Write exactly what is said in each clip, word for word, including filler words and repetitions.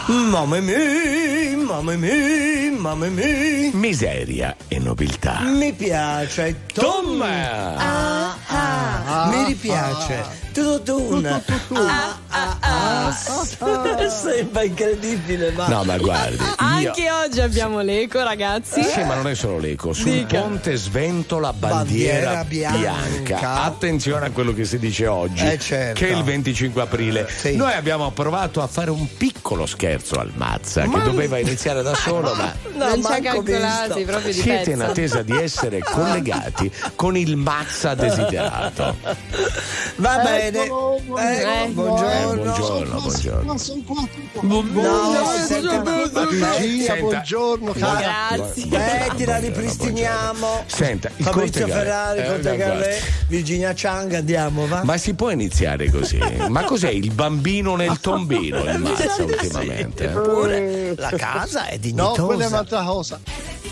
Mamma mia, mamma mia, mamma mia. Miseria e nobiltà. Mi piace. Tom. Ah, ah, ah, mi ripiace. Tutuna. Ah, ah, ah. Sembra incredibile, ma. No, ma guardi. Anche io... oggi abbiamo l'eco, ragazzi. Sì, ma non è solo l'eco. Sul Dica. ponte sventola bandiera, bandiera bianca. bianca. Attenzione a quello che si dice oggi, eh, certo. che è il venticinque aprile. Sì. Noi abbiamo provato a fare un piccolo scherzo al Mazza, ma... che doveva iniziare da solo, ma no, non ci ha calcolati proprio di siete pezzo. in attesa di essere collegati con il Mazza desiderato. Va bene. Eccolo, Eh, eh, buongiorno. Eh, buongiorno, buongiorno. Ma sono qua tutto. No, senta, Lucia, Senta. buongiorno, cara. Grazie. Aspetti, la ripristiniamo. Senta, il Fabrizio Conte Ferrari, Galè. Conte Eh, Galè, guarda. Virginia Chang, andiamo, va? Ma si può iniziare così? Ma cos'è il bambino nel tombino il Mi sa Mazza di ultimamente? sì, eh? eppure la casa è No, dignitosa. quella è un'altra cosa.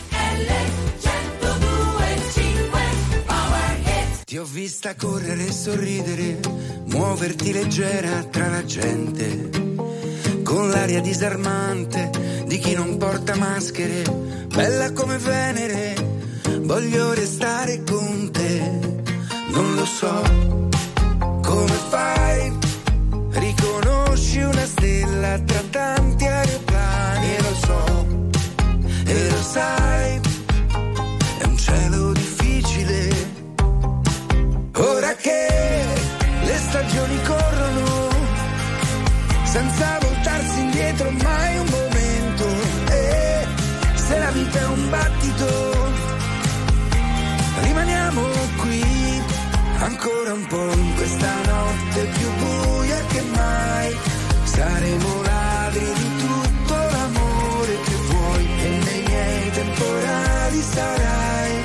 Ti ho vista correre e sorridere, muoverti leggera tra la gente, con l'aria disarmante di chi non porta maschere, bella come Venere, voglio restare con te, non lo so come fai, riconosci una stella tra tanti aeroplani, e lo so, e lo sai, è un cielo difficile. Ora che le stagioni corrono, senza voltarsi indietro mai un momento, e se la vita è un battito, rimaniamo qui, ancora un po' in questa notte più buia che mai, saremo ladri di tutto l'amore che vuoi, e nei miei temporali sarai.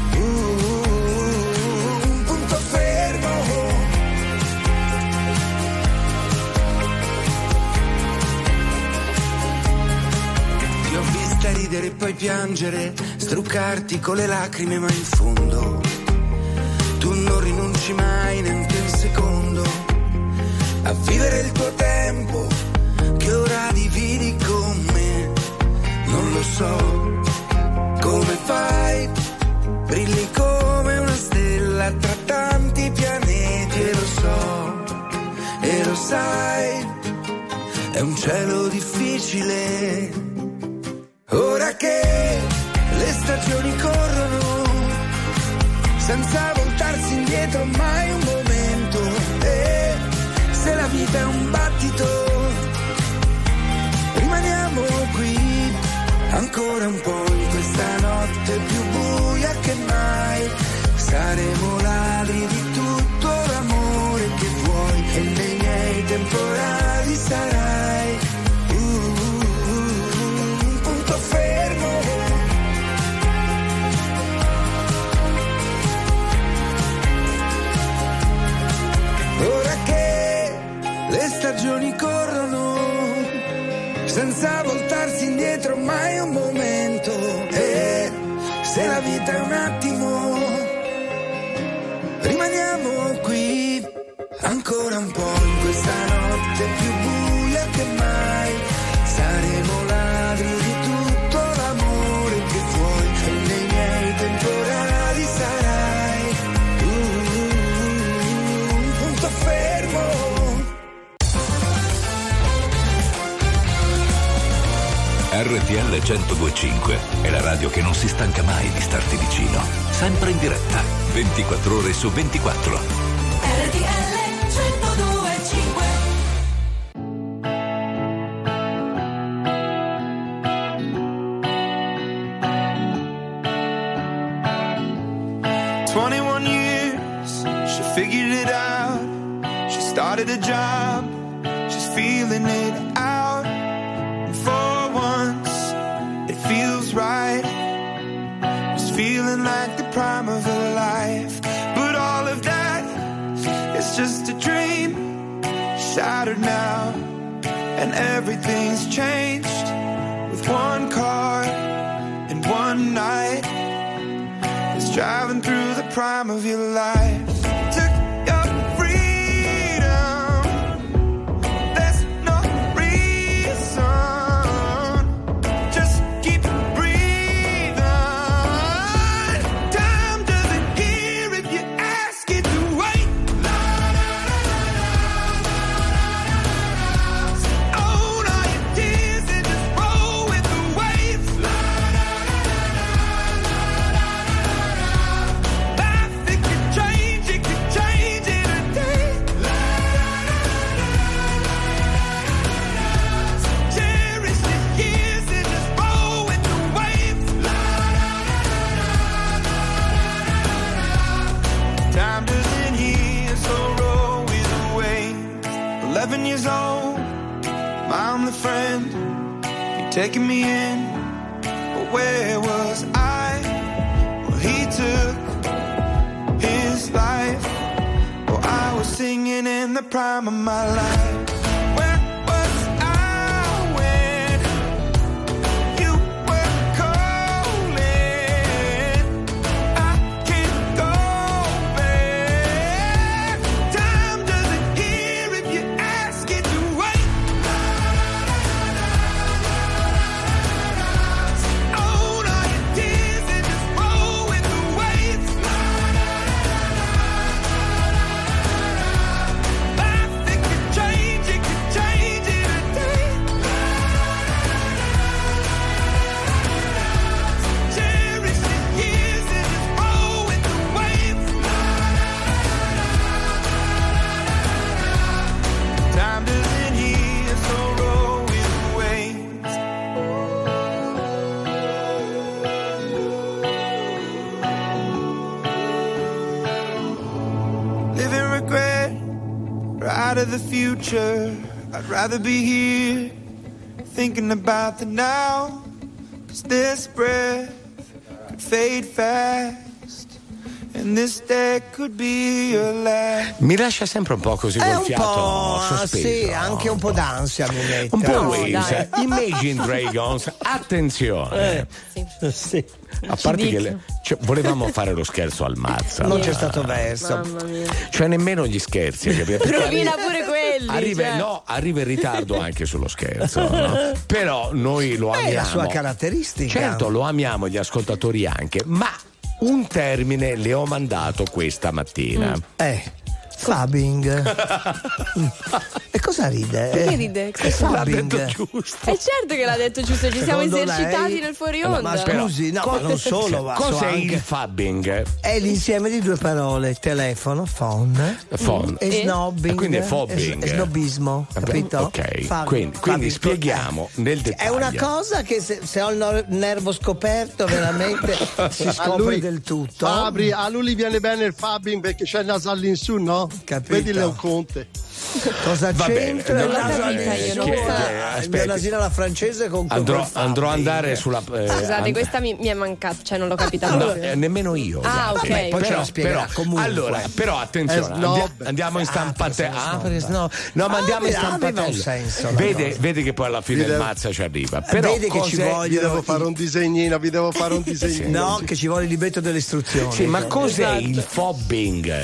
Ridere e poi piangere, struccarti con le lacrime, ma in fondo tu non rinunci mai neanche un secondo a vivere il tuo tempo che ora dividi con me. Non lo so come fai, brilli come una stella tra tanti pianeti, e lo so, e lo sai, è un cielo difficile. Ora che le stagioni corrono, senza voltarsi indietro mai un momento, e se la vita è un battito, rimaniamo qui, ancora un po' in questa notte più buia che mai, saremo ladri di tutto l'amore che vuoi, e nei miei temporali sarai. Ora che le stagioni corrono, senza voltarsi indietro mai un momento, e se la vita è un attimo, rimaniamo qui, ancora un po' in questa notte più buia che mai, saremo ladri di tutto l'amore che vuoi, e nei miei temporali sarai. Fermo. R T L centodue e cinque è la radio che non si stanca mai di starti vicino, sempre in diretta, ventiquattro ore su ventiquattro. R T L centodue e cinque. twenty-one years, she figured it out. She started a job, she's feeling it out. And for once, it feels right. It's feeling like the prime of her life. But all of that is just a dream, shattered now. And everything's changed with one car and one night. It's driving through the prime of your life. Took your freedom. There's no reason in your zone. I'm the friend, you're taking me in. But where was I? Well, he took his life. Oh, I was singing in the prime of my life. Where was I when you were calling? I can't go back. Time doesn't hear if you ask it to wait. Own all your tears and just roll with the waves. Life, it could change, it could change in a day. Cherish the years and just roll with the waves. Time doesn't heal, so roll with the waves. Living regret, right of the future. I'd rather be here, thinking about the now. 'Cause this breath could fade fast, and this day could be your last. Mi lascia sempre un po' così È col un fiato po', sospeso. sì, anche un po' d'ansia mi mette. Un po' No, Waze, dai. Imagine Dragons, attenzione. Eh, sì. A parte dica. che le- cioè, volevamo fare lo scherzo al Mazza. Non c'è ma- stato verso. Mamma mia. Cioè nemmeno gli scherzi, capito? Perché Rovina arri- pure quelli. Arriva, cioè. no, arriva in ritardo anche sullo scherzo, no? Però noi lo È amiamo. la sua caratteristica. Certo, lo amiamo, gli ascoltatori anche, ma un termine le ho mandato questa mattina. Eh, Fabbing. Mm. E cosa ride? Perché ride? È L'ha detto Fabbing. giusto. È certo che l'ha detto giusto, ci siamo Secondo esercitati lei- nel fuori Allora, onda. ma scusi, no, ma non solo, ma so Cos'è anche- il fabbing? È l'insieme di due parole: telefono, phone, Phone. e E? snobbing. Quindi è fobbing. E, snobismo, Vabbè, capito? ok, Fabbing. quindi- quindi Fabbing. spieghiamo nel È dettaglio. una cosa che se, se ho il no- nervo scoperto veramente si A scopre lui- del tutto. Fabri, a lui gli viene bene il fabbing perché c'è il naso all'insù, no? Capito. Vedi Leo Conte. Cosa Va bene, c'entra? non il l'ho naso capita all'insù? io, non Che- lo so. eh, Il mio aspetti. nasino alla francese con Andrò, col andrò a fabbing. andare sulla. eh, Scusate, and- questa mi, mi è mancata, cioè non l'ho capita No, proprio. eh, nemmeno io. Ah, guardi. ok. Poi ce Però- la spiegherà però- comunque. Allora, però attenzione, È snob. andia- andiamo in Ah, stampatello. perché Ah, sono perché snob. no, no, ma Ah, andiamo in aveva un stampatello. senso la Vede, cosa. vede che poi alla fine Vi il devo- mazza ci arriva. Però Vede che ci cos'è- voglio- Vi devo fare un disegnino, vi devo fare un disegnino. No, che ci vuole il libretto delle istruzioni. Sì, ma cos'è Esatto. il fobbing?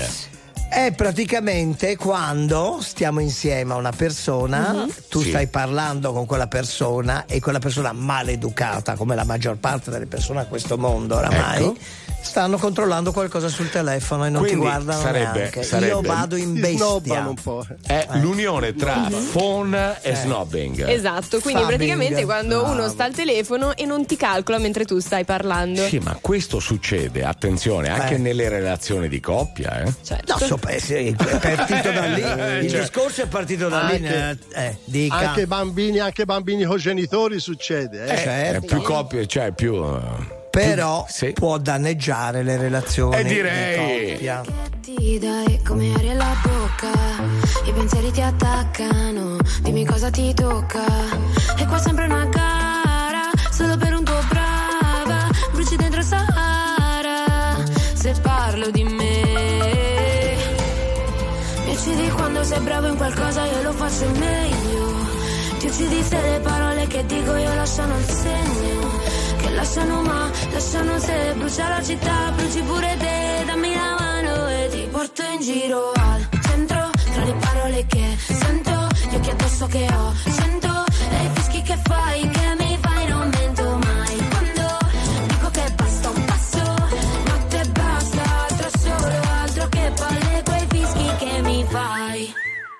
È praticamente quando stiamo insieme a una persona, tu Sì. stai parlando con quella persona e quella persona maleducata, come la maggior parte delle persone a questo mondo oramai, Ecco. stanno controllando qualcosa sul telefono e non Quindi ti guardano sarebbe- neanche. sarebbe- Io vado in Si bestia. snobbano un po'. È l'unione tra phone e snobbing. Esatto, quindi Fabbing. praticamente quando Bravo. uno sta al telefono e non ti calcola mentre tu stai parlando. Sì, ma questo succede, attenzione, anche Eh. nelle relazioni di coppia, eh? Certo. No, so, eh, sì, è partito da lì. Il cioè- discorso è partito da lì. Anche- Eh, dica. Anche bambini, anche bambini con genitori succede, eh. Eh, certo. è più coppie, cioè più. eh, Però Sì. può danneggiare le relazioni Eh, direi. di coppia. Ti dai come aria alla bocca, i pensieri ti attaccano, dimmi cosa ti tocca. E qua sempre una gara, solo per un tuo brava, bruci dentro Sahara, se parlo di me. Mi uccidi quando sei bravo in qualcosa, io lo faccio meglio. Ti uccidi se le parole che dico io lasciano il segno, che lasciano ma, lasciano se, brucia la città, bruci pure te, dammi la mano e ti porto in giro al centro, tra le parole che sento, gli occhi addosso che ho, sento, e i fischi che fai, che mi fai, non mento mai, quando dico che basta un passo, notte basta, altro solo, altro che palle, quei fischi che mi fai.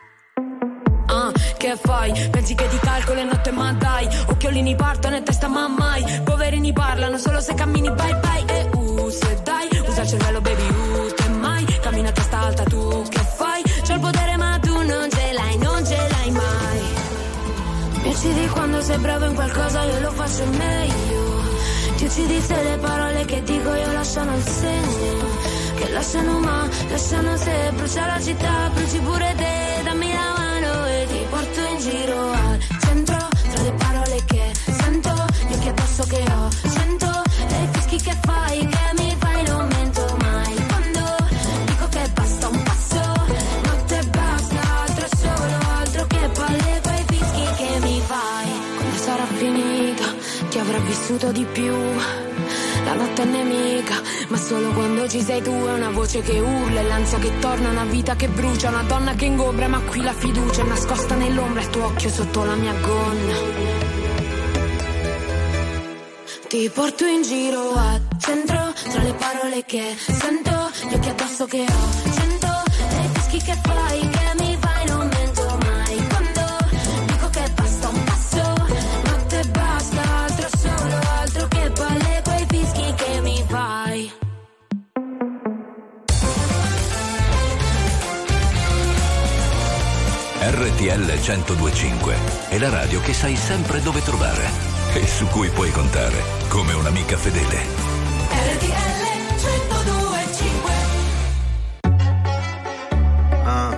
Ah, che fai? Pensi che ti calcolo e notte ma dai, occhiolini partono e testa ma mai, poverini parlano solo se cammini bye bye. E uh, se dai, usa il cervello baby, uh, te mai, cammina a testa alta tu, che fai? C'ho il potere ma tu non ce l'hai, non ce l'hai mai. Mi uccidi quando sei bravo in qualcosa, io lo faccio meglio. Ti uccidi se le parole che dico io lasciano il segno, che lasciano ma, lasciano se, brucia la città, bruci pure te, dammi la mano e ti porto in giro al centro, tra le parole che sento, gli occhi addosso che ho, sento, e i fischi che fai, che mi fai, non mento mai. Quando dico che basta un passo, notte basta, altro solo, altro che palle, quei fischi che mi fai. Quando sarà finita, chi avrà vissuto di più? La notte è nemica, ma solo quando ci sei tu. È una voce che urla, è l'ansia che torna, una vita che brucia, una donna che ingombra, ma qui la fiducia è nascosta nell'ombra, il tuo occhio sotto la mia gonna. Ti porto in giro al centro, tra le parole che sento, gli occhi addosso che ho, cento, e i fischi che fai, che mi fai, non mento mai. Quando dico che basta un passo, notte basta, altro solo, altro che palle, quei fischi che mi fai. R T L centodue e cinque è la radio che sai sempre dove trovare e su cui puoi contare come un'amica fedele. R T L centodue e cinque. Ah.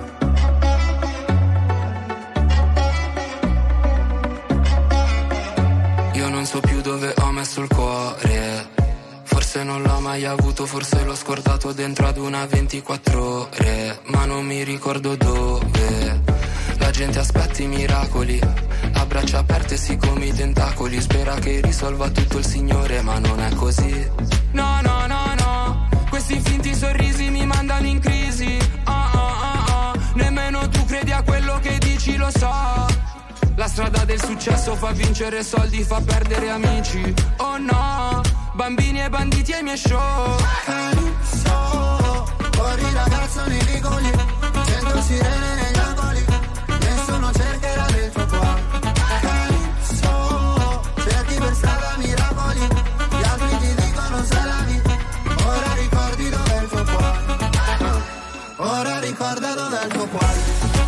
Io non so più dove ho messo il cuore, forse non l'ho mai avuto, forse l'ho scordato dentro ad una ventiquattro ore, ma non mi ricordo dove. La gente aspetta i miracoli, a braccia aperte sì come i tentacoli, spera che risolva tutto il Signore, ma non è così. No, no, no, no, questi finti sorrisi mi mandano in crisi. Ah, ah, ah, ah. Nemmeno tu credi a quello che dici, lo so. La strada del successo fa vincere soldi, fa perdere amici. Oh no, bambini e banditi ai miei show. Calypso, fuori ragazzo nei vicoli, sento sirene negli angoli, nessuno cercherà del tuo cuore. Calypso, cerchi per strada miracoli, gli altri ti dicono se la vita, ora ricordi dov'è il tuo cuore, ora ricorda dov'è il tuo cuore.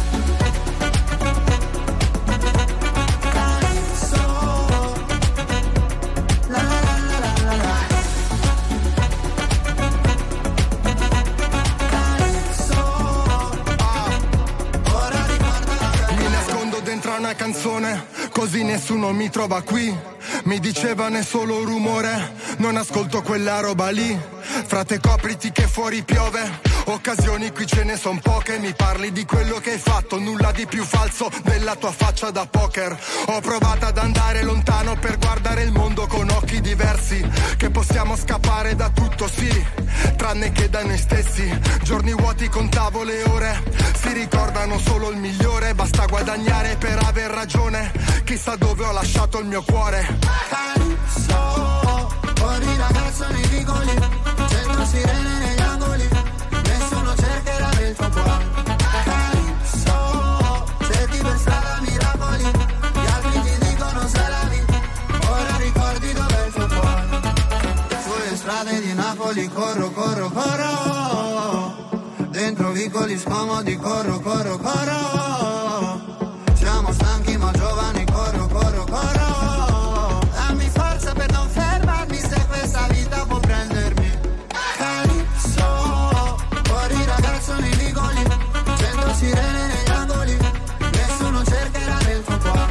Una canzone, così nessuno mi trova qui. Mi dicevano è solo rumore, non ascolto quella roba lì. Frate copriti che fuori piove, occasioni qui ce ne son poche. Mi parli di quello che hai fatto, nulla di più falso della tua faccia da poker. Ho provato ad andare lontano per guardare il mondo con occhi diversi, che possiamo scappare da tutto sì, tranne che da noi stessi. Giorni vuoti contavo le ore, si ricordano solo il migliore. Basta guadagnare per aver ragione, chissà dove ho lasciato il mio cuore. Calypso, fuori ragazzo nei vicoli, sento sirene negli angoli, nessuno cercherà del tuo cuore. Calypso, cerchi per strada miracoli, gli altri ti dicono se la vita, ora ricordi dov'è il tuo cuore. Sulle strade di Napoli corro, corro, corro, dentro vicoli scomodi corro, corro, corro. Siamo stanchi ma giovani, corro, corro, corro. Dammi forza per non fermarmi se questa vita può prendermi. Calypso, fuori ragazzo nei vicoli, sento sirene negli angoli, nessuno cercherà del tuo cuore.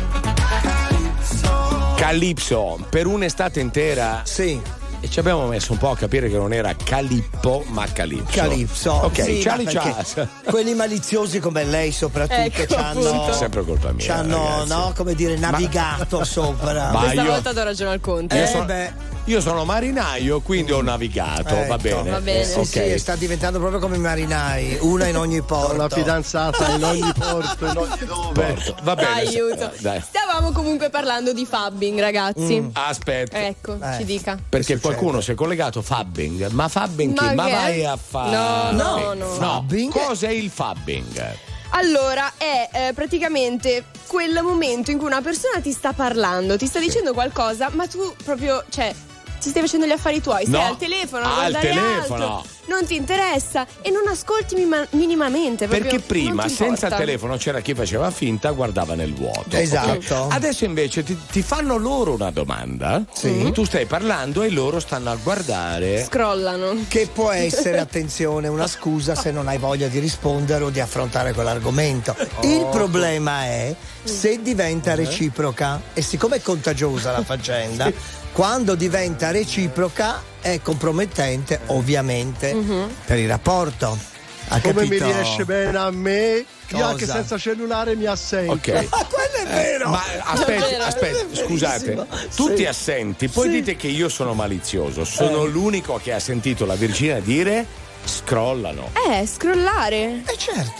Calypso. Calypso, per un'estate intera. Sì. E ci abbiamo messo un po' a capire che non era Calippo, ma Calypso. Calypso. Ok, sì, Charlie perché quelli maliziosi come lei soprattutto ecco, ci hanno, sempre colpa mia. ci hanno no, come dire, navigato ma, sopra. Ma Questa io, volta do ragione al Conte. Io, Eh, sono, beh. io sono marinaio, quindi ho navigato, Ecco, va bene. va bene. Sì, Okay. sì, sta diventando proprio come i marinai, una in ogni porto. Una fidanzata in ogni porto, in ogni dove. Porto. Va bene. aiuto. Dai. Stavamo comunque parlando di fabbing, ragazzi. Mm. Aspetta. Ecco, Eh. ci dica. Perché qualcuno si è collegato fabbing, ma fabbing Ma chi? Ma che? vai a fare. No, no, no. Fabbing? Cos'è il fabbing? Allora, è eh, praticamente quel momento in cui una persona ti sta parlando, ti sta dicendo qualcosa, ma tu proprio, cioè, ti stai facendo gli affari tuoi, stai No, al telefono, a al guardare telefono. altro. non ti interessa e non ascolti mima- minimamente. proprio Perché prima non ti senza il importa. telefono c'era chi faceva finta, guardava nel vuoto. Esatto. Ok? Adesso invece ti, ti fanno loro una domanda. Sì. Tu stai parlando e loro stanno a guardare. Scrollano. Che può essere, attenzione, una scusa se non hai voglia di rispondere o di affrontare quell'argomento. Il problema è se diventa reciproca, e siccome è contagiosa la faccenda, quando diventa reciproca è compromettente, ovviamente, per il rapporto. Ha Come capito? mi riesce bene a me, io Cosa? anche senza cellulare mi assento. Ok. Ah, quello è vero! Ma aspetta, vero. aspetta, È scusate, verissimo. tutti Sì. assenti, poi Sì. dite che io sono malizioso. Sono l'unico che ha sentito la Virginia dire scrollano. Eh, scrollare. Eh certo.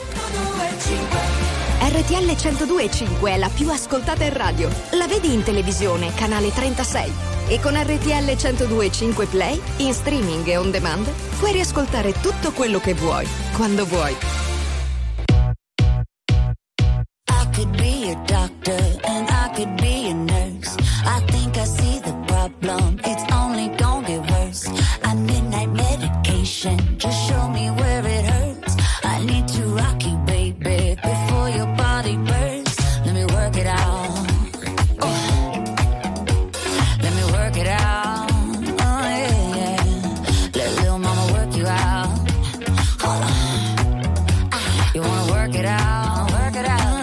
R T L centodue e cinque è la più ascoltata in radio. La vedi in televisione, canale trentasei. E con R T L centodue e cinque Play, in streaming e on demand, puoi riascoltare tutto quello che vuoi, quando vuoi. I could be a doctor and I could be a nurse. I think I see the problem, it's only gonna get worse. I midnight medication, just show me where it hurts. I need to rock you, baby, before your body bursts. Let me work it out. Oh. Let me work it out. Oh yeah, yeah. Let little mama work you out. Hold on. Ah, you wanna work it out? Work it out.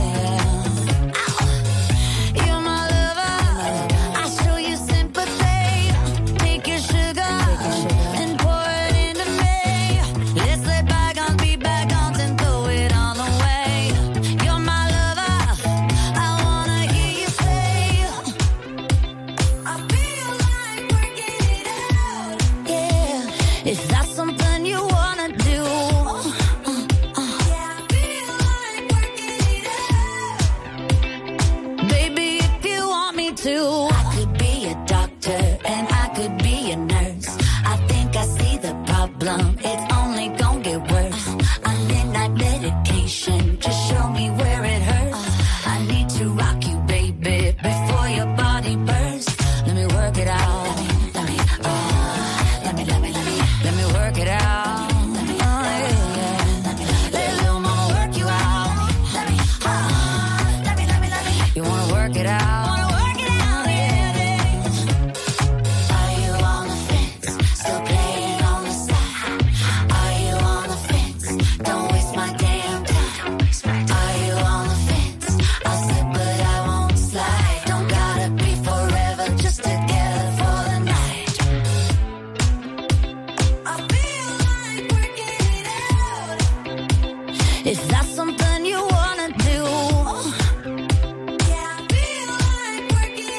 I could be a doctor and I could be a nurse. I think I see the problem, it's only gonna get worse. I midnight medication, just show me where it hurts. I need to rock you, baby, before your body bursts. Let me work it out. Let me, let me, oh, let me, let me, let me, let me work it out. Let me, oh, yeah, yeah. Let little mama work you out. Let me, oh, let me, let me, let me. You wanna work it out? Is that something you wanna do? Yeah, I feel like working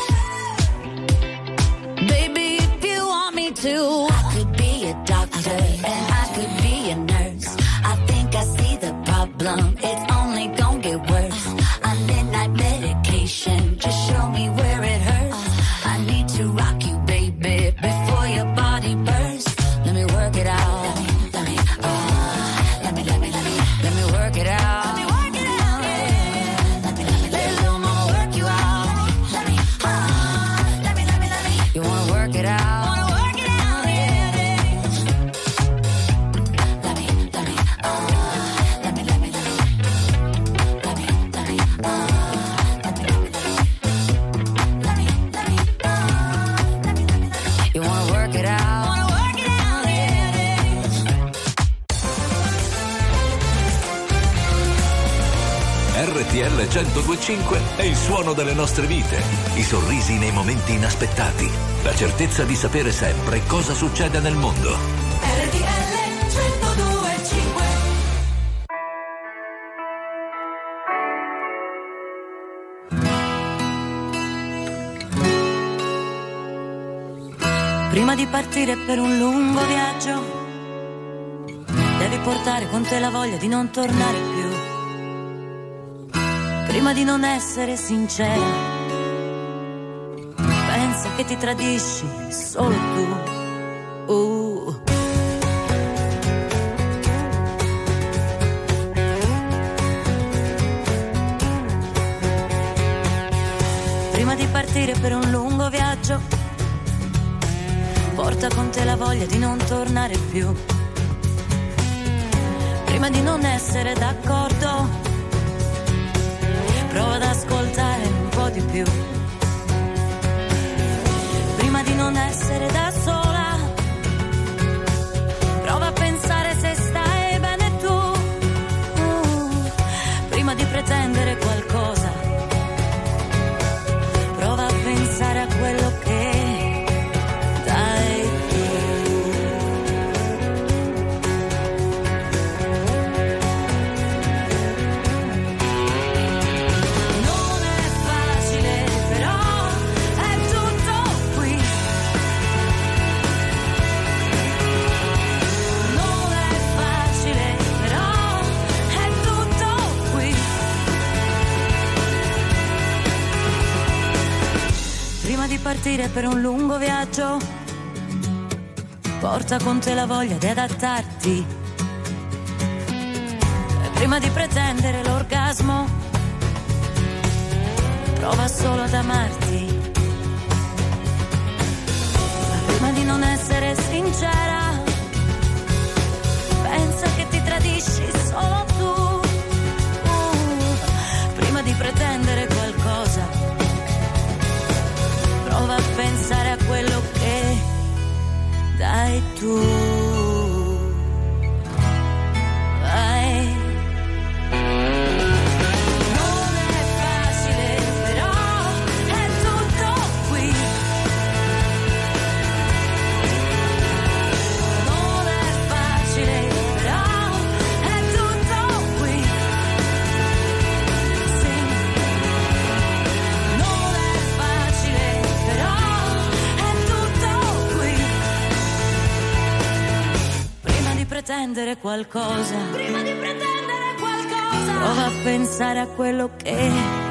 it out. Baby, if you want me to, I could be a doctor and I could be a nurse. I think I see the problem, it's only gonna get worse. I midnight medication, just show me where it hurts. I need to rock you, baby, before your body bursts. Let me work it out. Let me, let me, oh, let me, let me, let me. Let me work it out. Let me work it out. Yeah. Let me, let me, let little mama work you out. Let me, oh, let me, let me, let me. You wanna work it out? Wanna work it out? Yeah. Let me, let me, oh, let me, let me, let me. Let me, let me, oh, let me, let me, let me. Let me, let me, oh, let me, let me, let me. You wanna work it out? Wanna work it out? Yeah. R T L centodue e cinque è il suono delle nostre vite, i sorrisi nei momenti inaspettati, la certezza di sapere sempre cosa succede nel mondo. R T L centodue e cinque. Prima di partire per un lungo viaggio, devi portare con te la voglia di non tornare più. Prima di non essere sincera, pensa che ti tradisci solo tu. Uh. Prima di partire per un lungo viaggio, porta porta con te la voglia di non tornare più. Prima di non essere d'accordo, prova ad ascoltare un po' di più. Prima di non essere da sola, prova a pensare se stai bene tu. Uh, prima di pretendere qualcosa, prova a pensare a quello che dai tu. Non è facile, però è tutto qui. Non è facile, però è tutto qui. Prima di partire per un lungo viaggio, porta con te la voglia di adattarti. E prima di pretendere l'orgasmo, prova solo ad amarti. Prima di non essere sincera, pensa che ti tradisci solo tu. Uh, prima di pretendere qualcosa, prova a pensare a quello che dai tu. Vai. Non è facile, però è tutto qui. Non è facile, però è tutto qui. Sì. Non è facile, però è tutto qui. Prima di pretendere qualcosa, prima di pretendere qualcosa, prova a pensare a quello che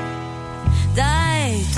dai tu.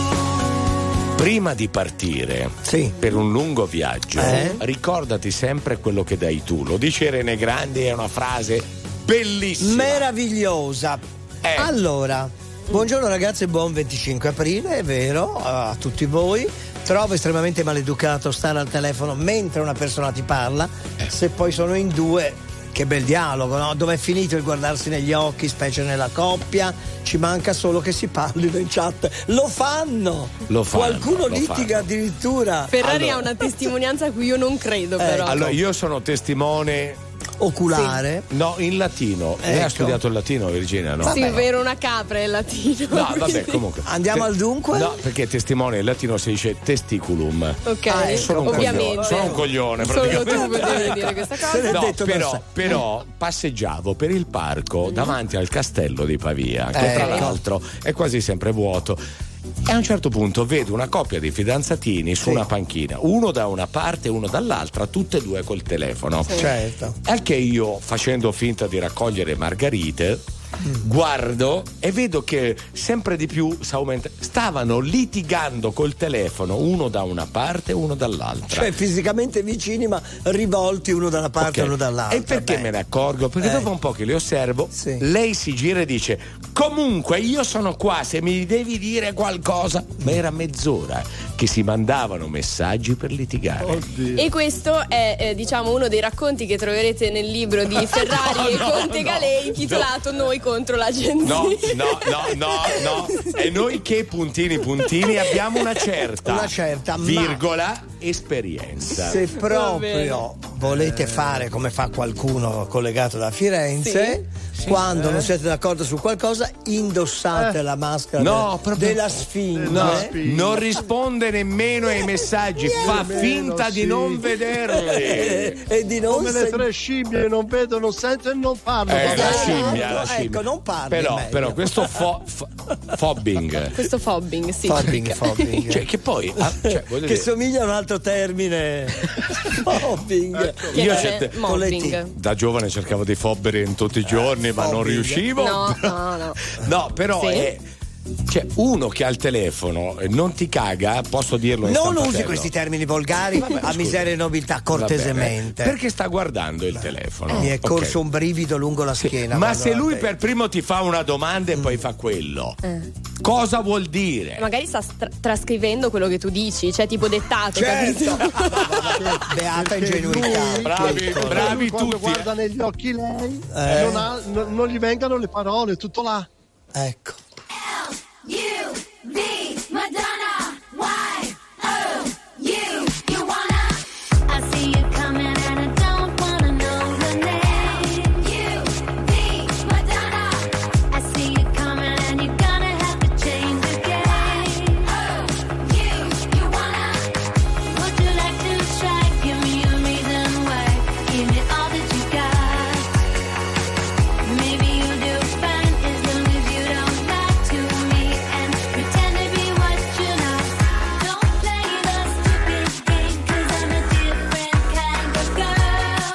Prima di partire Sì. per un lungo viaggio, Eh? ricordati sempre quello che dai tu. Lo dice Irene Grandi, è una frase bellissima. Meravigliosa. Eh. Allora, buongiorno ragazzi, buon venticinque aprile, è vero, a tutti voi. Trovo estremamente maleducato stare al telefono mentre una persona ti parla, se poi sono in due. Che bel dialogo, no? Dove è finito il guardarsi negli occhi, specie nella coppia? Ci manca solo che si parlino in chat. Lo fanno! Lo fanno, Qualcuno lo litiga fanno. addirittura. Ferrari Allora. ha una testimonianza a cui io non credo, Eh, però. Allora, io sono testimone. Oculare. No, in latino. Lei ha Ecco. studiato il latino, Virginia, no? sì, vero, una capra in latino. No, vabbè, quindi- comunque. Andiamo Te- al dunque? No, perché testimone in latino si dice testiculum. Ok, Ah, ecco. Sono un ovviamente. coglione, sono un coglione, Solo tu praticamente. potevi dire questa Se cosa. l'è No, detto da però, sé. però passeggiavo per il parco davanti al castello di Pavia, che tra Ecco. l'altro è quasi sempre vuoto. E a un certo punto vedo una coppia di fidanzatini su Sì. una panchina, uno da una parte e uno dall'altra, tutte e due col telefono. Certo. Al che io, facendo finta di raccogliere margherite, guardo e vedo che sempre di più s'aumenta- stavano litigando col telefono, uno da una parte e uno dall'altra. Cioè fisicamente vicini ma rivolti uno dalla parte e Ok. uno dall'altra. E perché Beh. me ne accorgo? Perché Eh. dopo un po' che li osservo, Sì. lei si gira e dice: comunque io sono qua, se mi devi dire qualcosa. Ma era mezz'ora che si mandavano messaggi per litigare. E questo è eh, diciamo uno dei racconti che troverete nel libro di Ferrari e no, Conte no. Galei intitolato Noi contro l'agenzia. No, no, no, no, no. E noi che puntini puntini abbiamo una certa, Una certa, ma- virgola, esperienza. Se bene. proprio volete fare come fa qualcuno collegato da Firenze, quando non siete d'accordo su qualcosa, indossate la maschera No, del- proprio- della Sfinge. No, Sfinge. non risponde nemmeno ai messaggi, fa Nemmeno, finta di sì. non vederli. E, e di non Come le sen- tre scimmie, non vedo, non sento e non parlo. Eh, Vabbè. la Esatto, scimmia, la ecco, scimmia. non parli, Però, meglio. però questo fo- fo- fobbing, Questo fobbing, sì. Fobbing, perché- fobbing. cioè che poi, ah, cioè, voglio che dire, somiglia a un altro termine. Fobbing. Che Io è certe- mobbing. da giovane cercavo di fobbere in tutti i giorni, ma non fobbing. riuscivo. No, no, no. No, però Sì. è Cioè, uno che ha il telefono e non ti caga, posso dirlo in Non stampatello. usi questi termini volgari. Vabbè, a scusa. miseria e nobiltà, cortesemente. Vabbè, perché sta guardando il telefono. Mi è corso Ok. un brivido lungo la schiena. Ma quando se l'ha lui detto. per primo ti fa una domanda e poi fa quello, Eh. cosa vuol dire? Magari sta stra- trascrivendo quello che tu dici, cioè tipo dettato, Certo. capito? Beata Perché ingenuità. lui- Bravi, perché bravi lui quando tutti, guarda eh. negli occhi lei, Eh. non, ha- non- non gli vengano le parole, tutto là. Ecco. You, V, Madonna, Y, O, you, you wanna. I see you coming and I don't wanna know the name. You, V, Madonna, I see you coming and you're gonna have to change the game. O, you, you wanna. Would you like to try? Give me a reason why. Give me all that you got. Maybe you'll do fine as long as you don't lie to me and pretend to be what you're not. Don't play the stupid game, 'cause I'm a different kind of girl.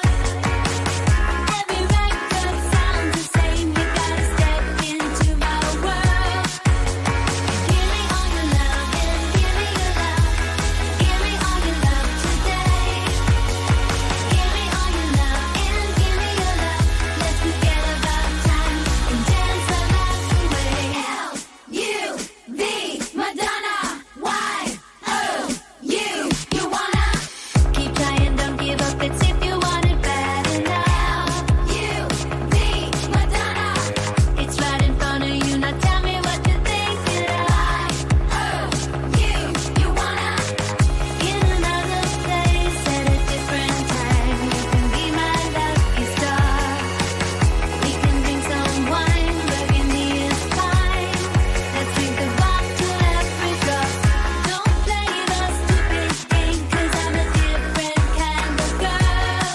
Every record sounds the same. You gotta step into my world. Give me all your love and give me your love. Give me all your love today. Give me all your love and give me your love. Let's forget about time and dance our lives away. L, U, V, Madonna, Y, O, you, you wanna. Keep trying, don't give up. It's if you want it bad enough. You, V, Madonna, It's right in front of you. Now tell me what you think it Y, O, you, you wanna. In another place at a different time, you can be my lucky star. We can drink some wine, burgundy is fine. Let's drink the bottle every drop. Don't play the stupid game, 'cause I'm a different kind of girl.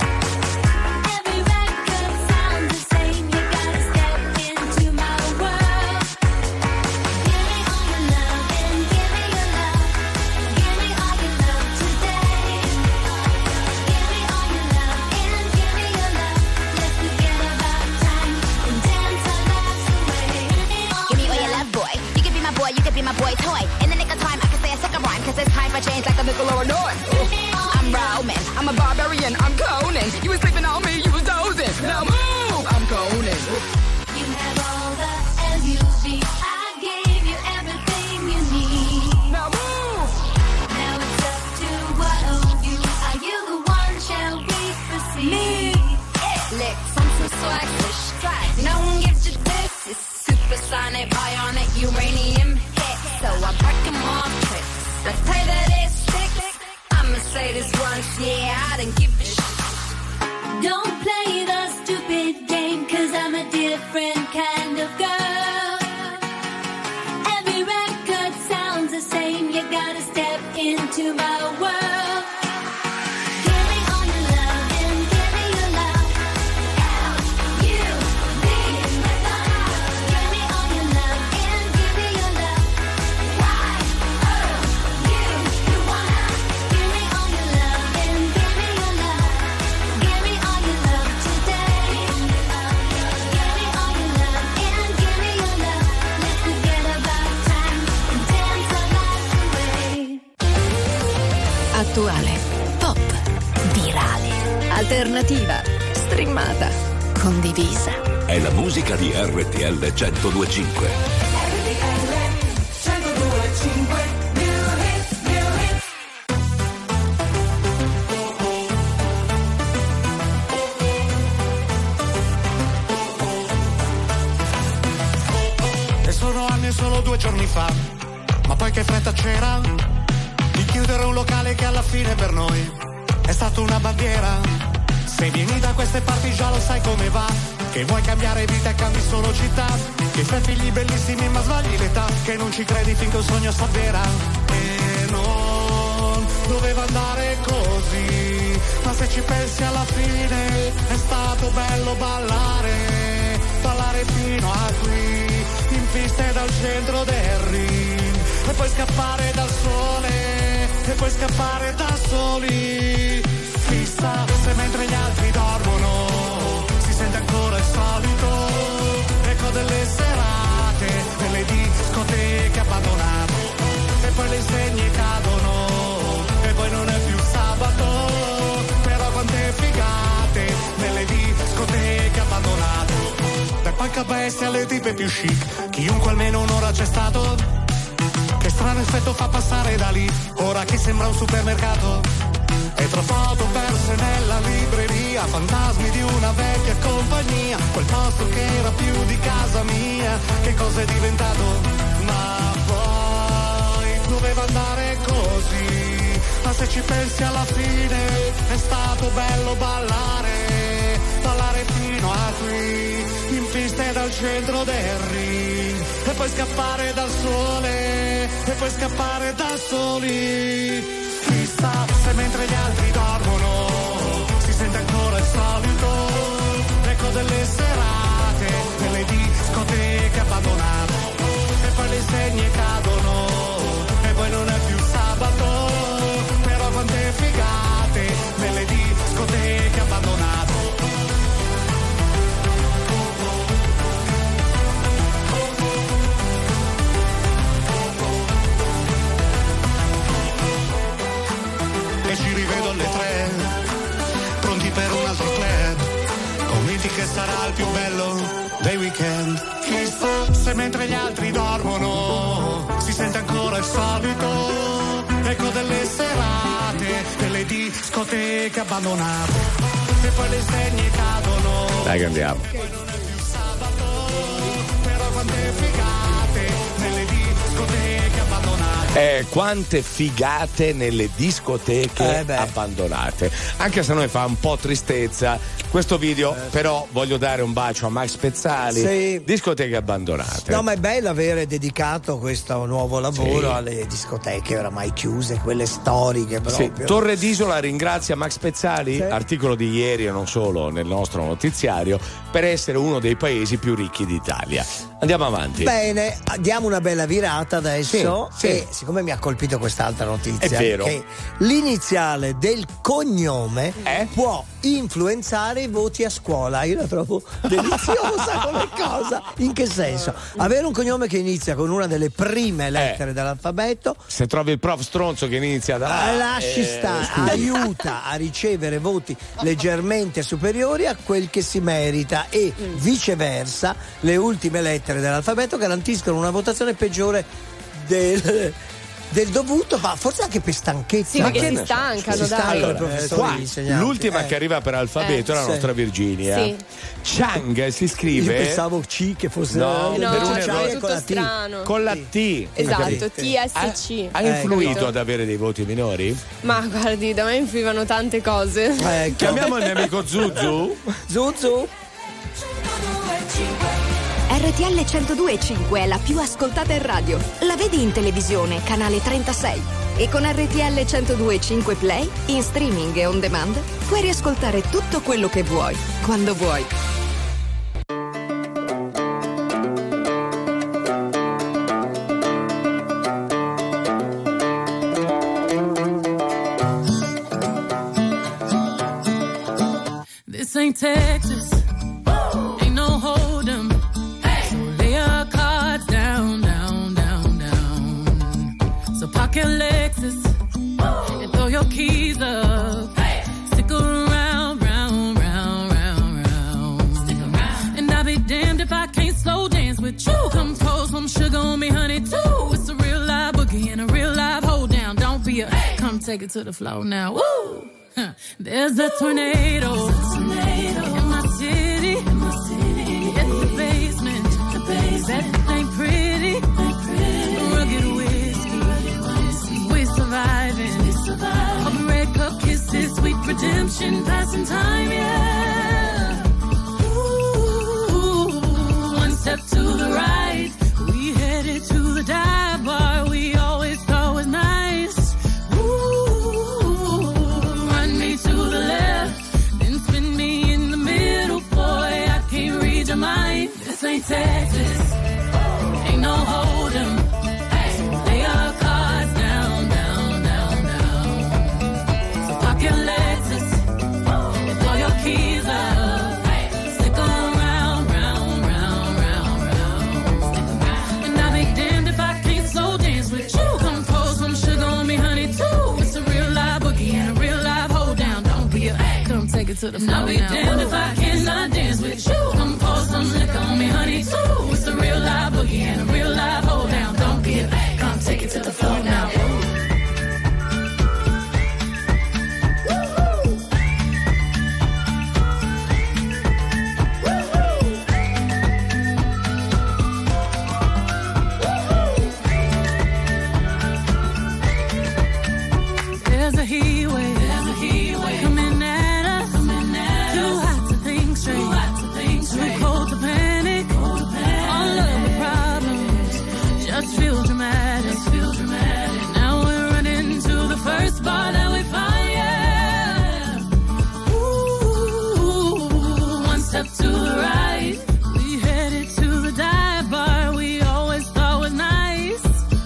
Every record sounds the same. You gotta step into my world. Give me all your love and give me your love. Give me all your love today. Give me all your love and give me your love. Let's forget about time and dance our lives away. Give me all your love, boy. You can be my boy, you can be my boy toy. In the nick of time, I can say a second rhyme, 'cause it's time for change like a nickel or a north. I'm Roman, I'm a barbarian, I'm Conan. You was sleeping on me, you was dozing. Now move, I'm Conan. You have all the L U V. I gave you everything you need. Now move. Now it's up to what of you. Are you the one? Shall we proceed? Me. Licks, I'm some swag fish. No one gives you this. It's supersonic, ionic, uranium hit. So I break 'em off tricks. Let's play that it's sick. I'ma say this once, yeah, I didn't give a shit. Don't play the stupid game, 'cause I'm a different kind of girl. Every record sounds the same. You gotta step into my world. Give me all your love and give me your love. L, U, V, Madonna, Give me all your love and give me your love. Y, O, you, you wanna. Give me all your love and give me your love. Give me all your love today. Give me all your love and give me your love. Let's forget about time and dance our lives away. Attuale, pop, virale, alternativa, streamata, condivisa. È la musica di R T L centodue e cinque. R T L centodue e cinque, new hits, new hits. E sono anni solo due giorni fa, ma poi che fretta c'era di chiudere un locale che alla fine per noi è stata una bandiera. Se vieni da queste parti già lo sai come va, che vuoi cambiare vita e cambi solo città, che fai figli bellissimi ma sbagli l'età, che non ci credi finché un sogno s'avvera. E non doveva andare così, ma se ci pensi alla fine è stato bello ballare, ballare fino a qui, in pista dal centro del ring, e poi scappare dal sole, e poi scappare da soli. Fissa se mentre gli altri dormono si sente ancora il solito eco delle serate, delle D Porca bestia, le tipe più chic. Chiunque almeno un'ora c'è stato. Che strano effetto fa passare da lì, ora che sembra un supermercato. E tra foto perse nella libreria, fantasmi di una vecchia compagnia. Quel posto che era più di casa mia, che cosa è diventato? Ma poi doveva andare così. Ma se ci pensi alla fine, è stato bello ballare, ballare fino a qui, in pista e dal centro del ring. E poi scappare dal sole, e poi scappare da soli. Chissà se mentre gli altri dormono si sente ancora il solito eco delle serate nelle discoteche abbandonate. E poi le insegne cadono e poi non è più sabato. Però quante figate nelle discoteche abbandonate. E ci rivedo alle tre, pronti per un altro club, convinti che sarà il più bello dei weekend. Chissà se mentre gli altri dormono si sente ancora il solito eco delle serate, delle discoteche abbandonate. E poi le insegne cadono. Dai che andiamo. Però quante figate nelle discoteche abbandonate. Eh, quante figate nelle discoteche Eh abbandonate. Anche se a noi fa un po' tristezza questo video, eh. però voglio dare un bacio a Max Pezzali. Sì. Discoteche abbandonate. No, ma è bello avere dedicato questo nuovo lavoro Sì. alle discoteche oramai chiuse, quelle storiche proprio. Sì. Torre d'Isola ringrazia Max Pezzali, Sì. articolo di ieri e non solo nel nostro notiziario, per essere uno dei paesi più ricchi d'Italia. Andiamo avanti. Bene, diamo una bella virata adesso. Sì, sì. E siccome mi ha colpito quest'altra notizia, È vero. che l'iniziale del cognome può influenzare i voti a scuola. Io la trovo deliziosa come cosa. In che senso? Avere un cognome che inizia con una delle prime lettere dell'alfabeto, Se trovi il prof stronzo che inizia da ah, lasci eh, stare, scusi. aiuta a ricevere voti leggermente superiori a quel che si merita e viceversa le ultime lettere dell'alfabeto garantiscono una votazione peggiore del, del dovuto, ma forse anche per stanchezza. Sì, perché che si ne so. stancano, Si dai. stancano i Allora, professori, qua, gli insegnanti. l'ultima Eh. che arriva per alfabeto Eh, è la sì. nostra Virginia. Sì. Chang si scrive. Io pensavo C che fosse No, No, per un è errore. tutto con la T. strano. Con la T. Esatto, Capito? T S C. Ha Eh, influito capito. ad avere dei voti minori? Ma guardi, da me influivano tante cose. Ecco. Chiamiamo il mio amico Zuzu. Zuzu. R T L centodue e cinque è la più ascoltata in radio. La vedi in televisione, canale trentasei. E con R T L centodue e cinque Play, in streaming e on demand, puoi riascoltare tutto quello che vuoi, quando vuoi. This ain't Texas. Ain't no hold 'em. So lay your cards down, down, down, down. So park your Lexus and throw your keys up. Stick around, round, round, round, round. Stick around. And I'll be damned if I can't slow dance with you. Come pour some sugar on me, honey, too. It's a real live boogie and a real live hold down. Don't be a come take it to the floor now. Woo! Huh. There's a tornado, in my city, in my city. It's the basement, the basement. That ain't pretty, ain't pretty. Rugged whiskey, rugged whiskey. We surviving, we surviving. All the red cup kisses, sweet redemption, passing time, yeah. Ooh, one step to the right, we headed to the dive bar we always thought was nice. To the left, then spin me in the middle, boy. I can't read your mind. This ain't Texas, ain't no hold 'em. Lay your cards down, down, down, down. So park your Lexus and throw your keys up. Stick around, round, round, round, round. And I'll be damned if I can't slow dance with you. Come pour some sugar on me, honey, too. It's a real live boogie and a real live hold down. Don't be a come take it to the floor. I'll be damned if I cannot dance with you. Come pour some some liquor on me, honey, too. It's a real live boogie and a real live hold down. Don't be a come take it to the floor now. There's a heat wave, there's a heat wave coming at us, coming at too us. Hot to think straight, too hot to think straight, too cold to panic, cold to panic. All of the problems just feel dramatic, just feel dramatic. Now we're running to the first bar that we find, yeah. Ooh, one step to the right, we headed to the dive bar we always thought was nice.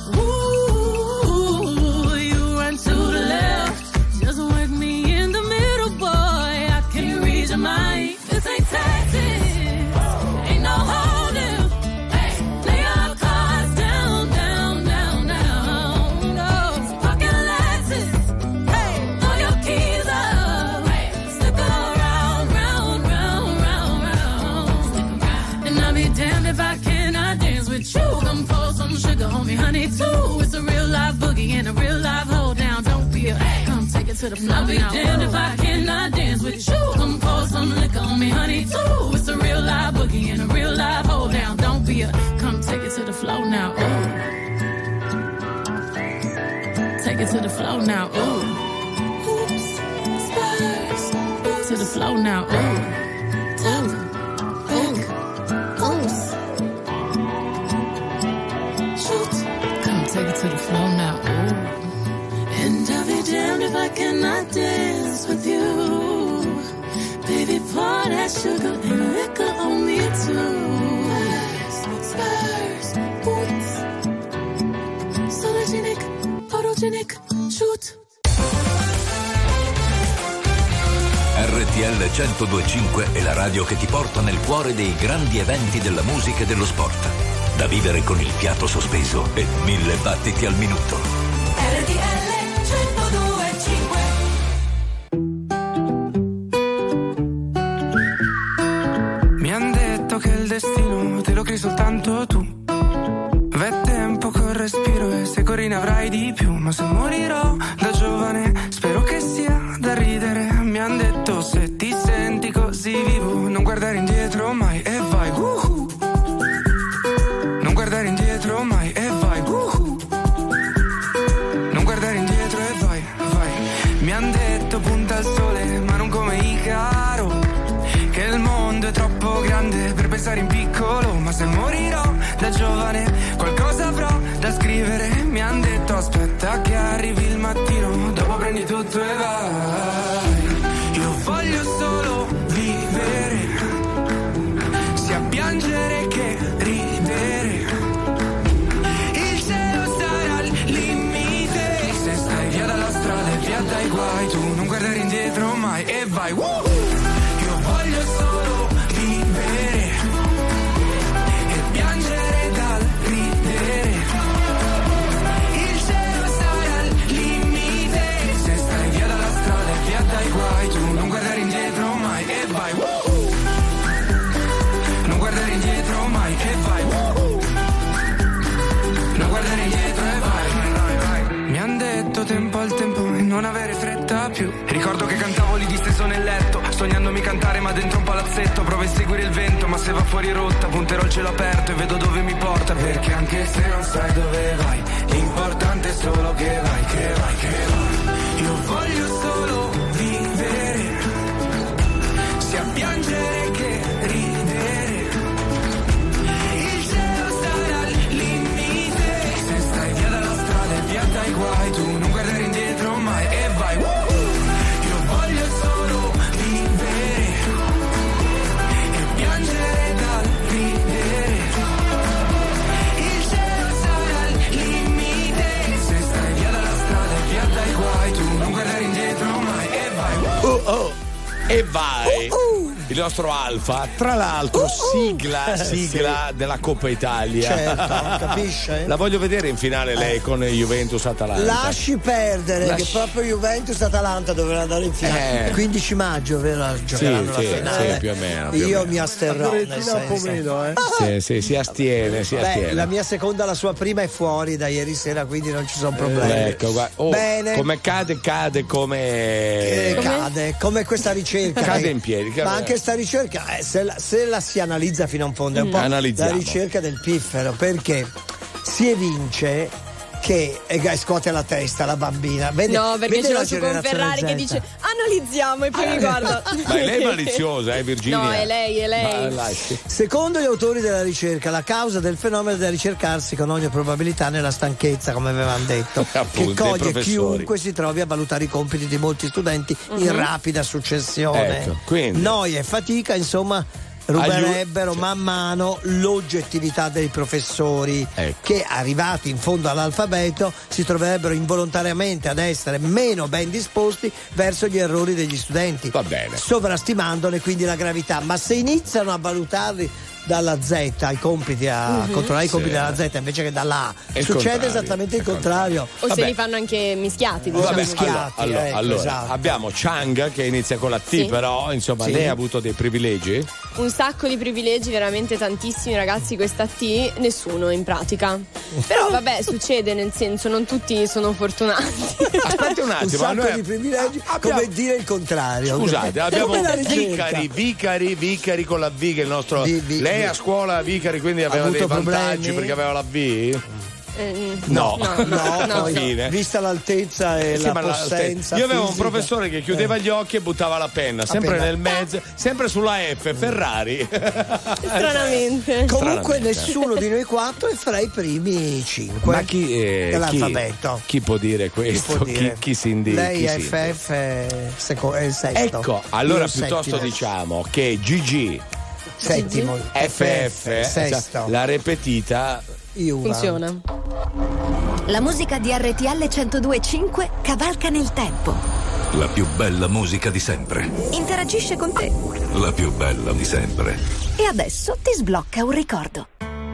Ooh, you run to the left, just work me in the middle, boy. I can read your mind. This ain't Texas, ain't no holding. Hey, lay our cards down, down, down, down. No, pocket Lexus. Hey, throw your keys up. Hey, stick around, round, round, round, round. Stick around. And I'll be damned if I cannot dance with you. Come pour some sugar on me, honey, too. It's a real live boogie and a real live hold down. Don't be a come take it to the floor. I'll be damned if I cannot dance with you. Come pour some liquor on me, honey, too. It's a real live boogie and a real live hold down. Don't be a come take it to the floor now. Ooh. Take it to the floor now. Ooh. Oops, spurs. To the floor now. Ooh. Tap, back, oops. Shoot. Come take it to the floor now. Ooh. And I'll be damned if I cannot dance with you. Baby, pour that sugar and liquor on me too. Spurs, boots. Sologenic, photogenic, shoot. R T L centodue e cinque è la radio che ti porta nel cuore dei grandi eventi della musica e dello sport. Da vivere con il fiato sospeso e mille battiti al minuto. R T L centodue e cinque. Mi han detto che il destino te lo crei soltanto tu. V'è tempo col respiro e se corri ne avrai di più. Ma se morirò da giovane spero che sia da ridere. Mi han detto se ti senti così vivo non guardare indietro mai e vai uhu. Non guardare indietro mai e vai uhu. Non guardare indietro e vai, vai. Mi han detto punta al sole ma non come Icaro, che il mondo è troppo grande per pensare in piccolo. Ma se morirò da giovane qualcosa avrò da scrivere. Mi han detto aspetta che arrivi il mattino, dopo prendi tutto e vai. Io voglio solo vivere, sia piangere che ridere. Il cielo sarà al limite, se stai via dalla strada e via dai guai. Tu non guardare indietro mai e vai. Woo! Io voglio solo vivere e piangere dal ridere. Il cielo sarà al limite, se stai via dalla strada e via dai guai. Tu non guardare indietro mai e vai. Woo! Non guardare indietro mai e vai. Woo! Non guardare indietro e vai. Mi han detto tempo al tempo e non avere fretta più. Ricordo che cantavo lì disteso nel letto, sognandomi cantare ma dentro un palazzetto. Provo a seguire il vento ma se va fuori rotta punterò il cielo aperto e vedo dove mi porta. Perché anche se non sai dove vai, l'importante è solo che vai, che vai, che vai. Io voglio solo vivere, sia piangere che ridere. Il cielo sarà al limite, se stai via dalla strada e via dai guai. Tu non guardare indietro mai e vai. Woo! Io voglio solo vivere e piangere dal ridere. Il cielo sarà al limite, se stai via dalla strada e via dai guai. Tu non guardare indietro mai e vai. Woo! Oh, oh. E vai. Uh, uh. il nostro Alfa, tra l'altro sigla, Eh, sigla sì. della Coppa Italia. Certo, capisce? La voglio vedere in finale lei con Juventus Atalanta. Lasci perdere Lasci- che proprio Juventus Atalanta doveva andare in finale. Eh. quindici maggio, vero? Giocheranno sì, la finale. sì, più o meno, più o Io meno. mi asterrò. La Nel Fiorentina un po' senso. meno, eh. Sì, sì, si astiene, si Beh, astiene. la mia seconda, la sua prima è fuori da ieri sera, quindi non ci sono problemi. Ecco, guarda. Oh, Bene. come cade, cade come. Eh, cade come questa ricerca Cade che- in piedi, cade- ma anche sta ricerca eh, se, la, se la si analizza fino a un fondo è un po' Analizziamo. la ricerca del piffero, perché si evince che e gai, scuote la testa la bambina. Vede, No, perché vede ce la l'ho su con generazione Ferrari che Z. dice analizziamo e poi mi guarda. Ma è lei maliziosa, eh, Virginia? No, è lei, è lei. Ma lasci. Secondo gli autori della ricerca, la causa del fenomeno è da ricercarsi con ogni probabilità nella stanchezza, come avevamo detto, Appunto, che i coglie professori. chiunque si trovi a valutare i compiti di molti studenti in Mhm. rapida successione. Ecco, quindi. Noia e fatica, insomma, ruberebbero man mano l'oggettività dei professori Ecco. che, arrivati in fondo all'alfabeto, si troverebbero involontariamente ad essere meno ben disposti verso gli errori degli studenti, Va bene. sovrastimandone quindi la gravità. Ma se iniziano a valutarli dalla Z, i compiti a Mhm. controllare i Sì. compiti dalla Z invece che dalla A, È il succede contrario, esattamente è il il contrario. O Vabbè. se li fanno anche mischiati, diciamo. Vabbè, così. allora, allora, ecco, allora, esatto. abbiamo Chang che inizia con la T, Sì. però insomma Sì. lei ha avuto dei privilegi? Un sacco di privilegi, veramente tantissimi ragazzi, questa T, nessuno in pratica. Però vabbè, succede, nel senso, non tutti sono fortunati. Aspetti un Un attimo, sacco noi di privilegi, abbiamo- come dire il contrario. Scusate, abbiamo Come la ricerca. Vicari, Vicari, Vicari con la V che è il nostro. Vi- vi- lei vi- a scuola Vicari quindi aveva avuto dei vantaggi problemi? perché aveva la V? Eh, No, no, No, no. poi, Fine. vista l'altezza e Sì, la ma la- possenza io avevo un fisica. professore che chiudeva gli occhi e buttava la penna, sempre penna. nel mezzo, sempre sulla F, Ferrari. Stranamente. Comunque Stranamente. nessuno di noi quattro è fra i primi cinque Ma chi, eh, dell'alfabeto. chi, chi può dire questo? può Chi, dire? chi si indica? Lei è F F è, seco- è il sesto. Ecco, allora Io piuttosto settimo. diciamo che G G Settimo. F F Sesto. la ripetita Iura. Funziona. La musica di R T L centodue e cinque cavalca nel tempo. La più bella musica di sempre. Interagisce con te. La più bella di sempre. E adesso ti sblocca un ricordo.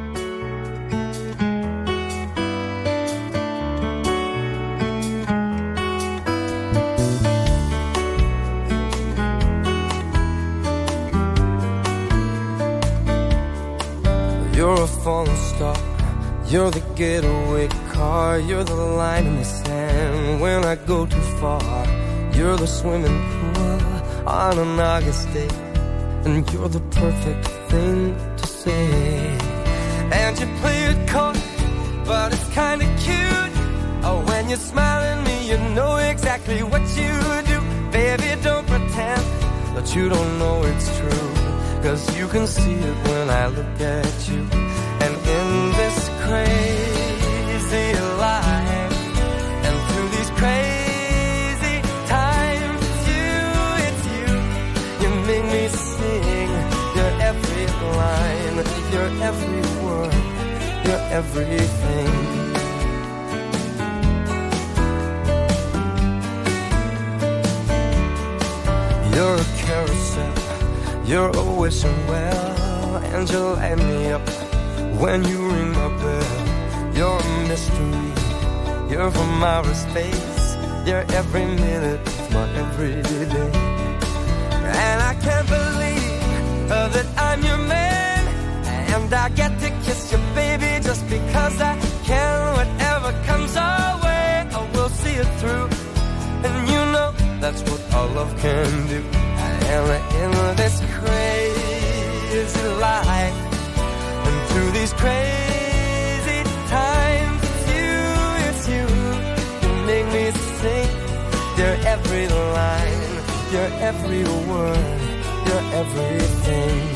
You're a falling star. You're the getaway car. You're the line in the sand when I go too far. You're the swimming pool on an August day. And you're the perfect thing to say. And you play it coy, but it's kinda cute. Oh, when you smile at me, you know exactly what you do. Baby, don't pretend that you don't know it's true. Cause you can see it when I look at you. And in this crazy life, and through these crazy times, it's you, it's you. You make me sing your every line, your every word, your everything. You're a carousel, you're always well, and you light me up when you ring my bell. You're a mystery, you're from outer space, you're every minute of my everyday. And I can't believe uh, that I'm your man, and I get to kiss you, baby, just because I can. Whatever comes our way, I will see it through. And you know that's what our love can do. And in this crazy life, and through these crazy times, it's you, it's you. You make me sing your every line, your every word, your everything.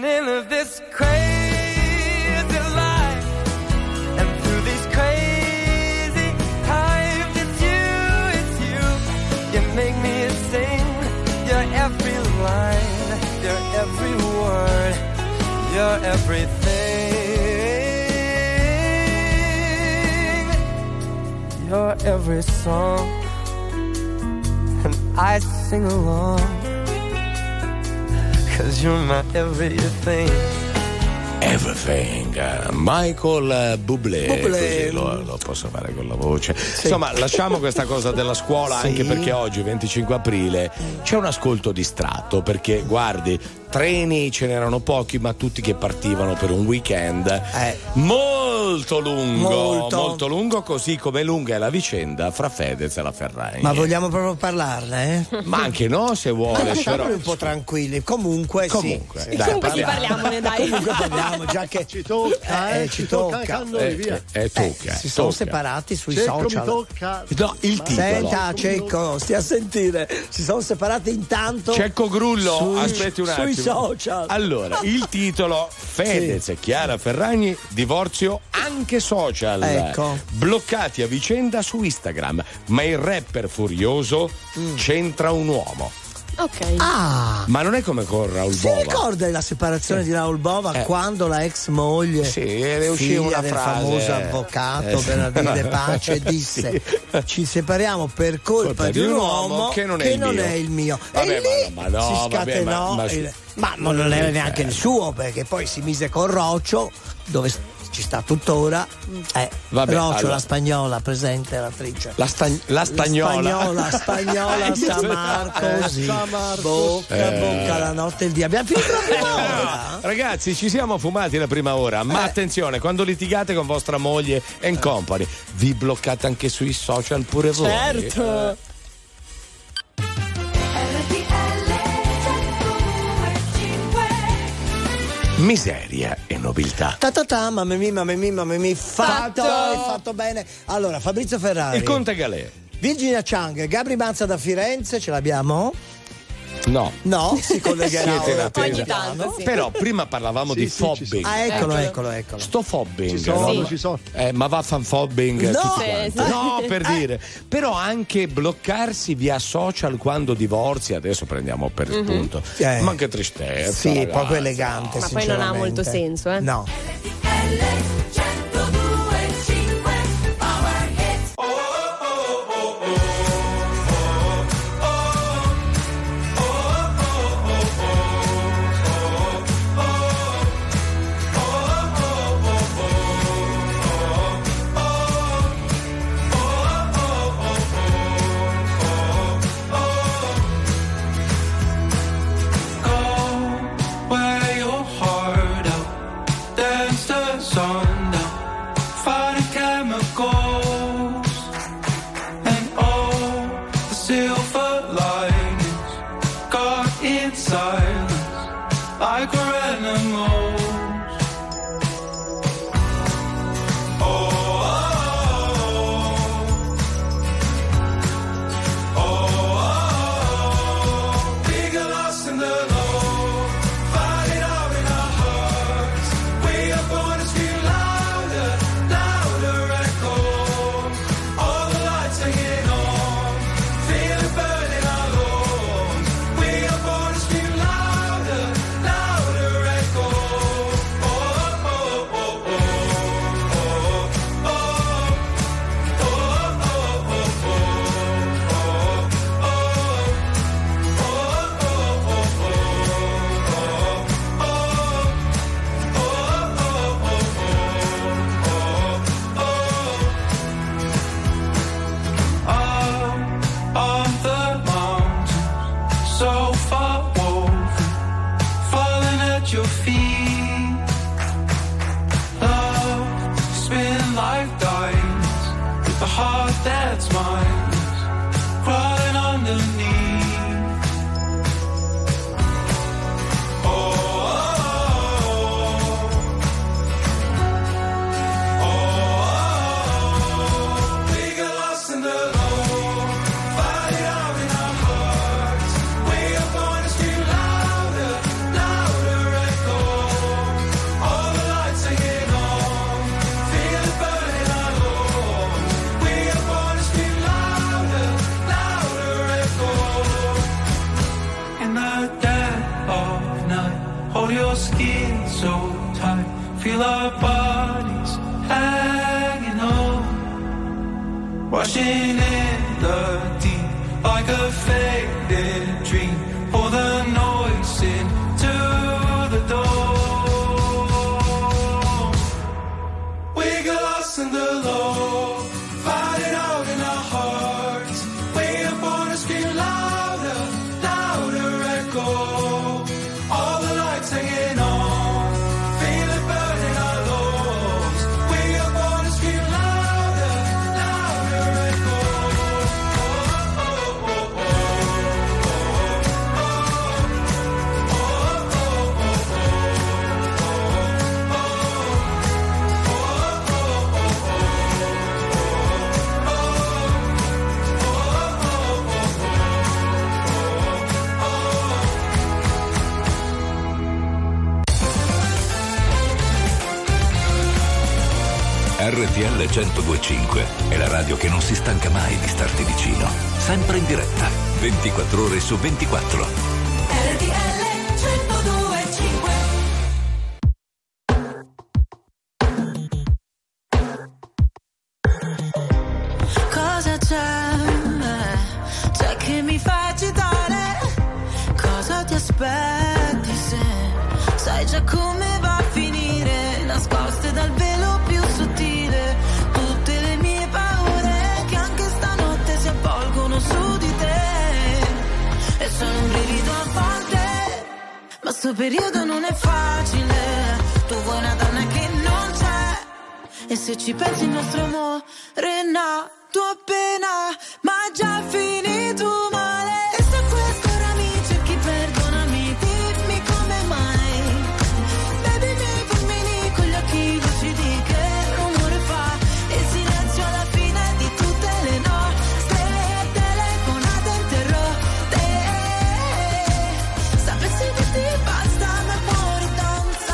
running this crazy life, and through these crazy times, it's you, it's you. You make me sing your every line, your every word, your everything, your every song, and I sing along. 'Cause you're my everything. Everything. Michael Bublé, Bublé. così lo, lo posso fare con la voce. Sì. Insomma, lasciamo questa cosa della scuola, sì. Anche perché oggi, venticinque aprile, c'è un ascolto distratto, perché guardi, treni ce n'erano pochi, ma tutti che partivano per un weekend eh. molto lungo, molto. molto lungo, così come lunga è la vicenda fra Fedez e la Ferragni. Ma vogliamo proprio parlarne? Eh? Ma anche no, se vuole. Lasciamoli però... un po' tranquilli. Comunque, comunque, sì. dai, comunque parliamo. sì, parliamone, dai. Comunque parliamo, già che ci tocca, eh, eh, ci tocca. Eh, via. eh, eh, tocca, eh, si sono tocca. separati sui Cecco, social. mi tocca. No, il titolo. Senta, Cecco, stia a sentire. Si sono separati intanto. Cecco Grullo, sui, aspetti un attimo. Sui social. Allora, il titolo: Fedez e Chiara Ferragni, divorzio anche social. Ecco. Bloccati a vicenda su Instagram, ma il rapper furioso mm. c'entra un uomo. Ok. Ah! Ma non è come con Raul Si Bova. ricorda della separazione sì. di Raul Bova eh. quando la ex moglie, sì, le uscì una del frase. famoso avvocato Eh, sì. Bernardino Pace, disse: sì. ci separiamo per colpa, colpa di un uomo che non è, che il, non mio. è il mio. Vabbè, e lì ma no, ma no, si vabbè, scatenò. ma, ma, il, ma non, non era neanche il suo, perché poi si mise con Roccio, dove ci sta tuttora. Eh, Vabbè, Roccio, allora. la spagnola, presente l'attrice. La, stagn- la stagnola. La spagnola, San Marco, sì. Bocca a Eh. bocca la notte e il dia. Abbiamo finito la prima ora. Ragazzi, ci siamo fumati la prima ora, ma Eh. attenzione, quando litigate con vostra moglie and company, vi bloccate anche sui social pure voi. Certo. Miseria e nobiltà. Ta ta ta, mamma mia, mamma mia, mamma mia, fatto, Fatto. hai fatto bene. Allora, Fabrizio Ferrari, Il Conte Galè. Virginia Chang, Gabri Manza da Firenze, ce l'abbiamo? No. No, si collegherà Siete in ora. attesa. Ogni tanto, sì. Però prima parlavamo Sì, di sì, ci sono. fobbing. Ah, eccolo, Eccolo. eccolo, eccolo. Sto fobbing. Ci sono, no? ci sono. Eh, ma va fan fobbing No. tutti Sì, quanti. sì. No, per Eh. dire. Però anche bloccarsi via social quando divorzi, adesso prendiamo per Mhm. spunto. Eh. Ma che tristezza. Sì, ragazzi. poco elegante. Ma poi non ha molto sinceramente. senso, eh. No. Wear your heart out, dance the sun down, fighting chemicals, and all the silver linings got in silence like we're animals. Oh, oh, oh, oh, oh, we get lost in the low, fight it out in our hearts. We are born to scream louder, louder echo. All the lights hanging on, feel it burning our lungs. We are born to scream louder, louder echo. Oh, oh, oh, oh, oh, oh, oh, oh, oh, on the mountains, so far woven, falling at your feet. Love, spin like diamonds, with a heart that's mine, crawling underneath. Oh, oh, oh, oh, oh, we get lost in the low, fight it out in our hearts. We are born to scream louder, louder echo. Hold your skin so tight. Feel our bodies hanging on. Washing in the deep like a faded dream. Pour the noise into the dawn. We get lost in the low, find it out in our hearts. We up on a scream louder, louder echo. All the lights hanging on, feel it burning our lungs. We up on a scream louder, louder echo. Oh, oh, oh, oh. R T L centodue e cinque è la radio che non si stanca mai di starti vicino. Sempre in diretta, ventiquattro ore su ventiquattro. R T L centodue e cinque. Cosa c'è? C'è che mi fa agitare? Cosa ti aspetti se sai già come va a finire? Nascoste dal velo più sottile tutte le mie paure che anche stanotte si avvolgono su di te. E sono un brivido a volte, ma sto periodo non è facile. Tu vuoi una donna che non c'è, e se ci pensi il nostro amore è nato appena, ma già finito male. E se questo ora mi cerchi, perdonami, dimmi come mai. Baby, mi fulmini con gli occhi lucidi, che rumore fa il silenzio alla fine di tutte le nostre telefonate interrotte. Sapessi che ti basta, ma fuori danza.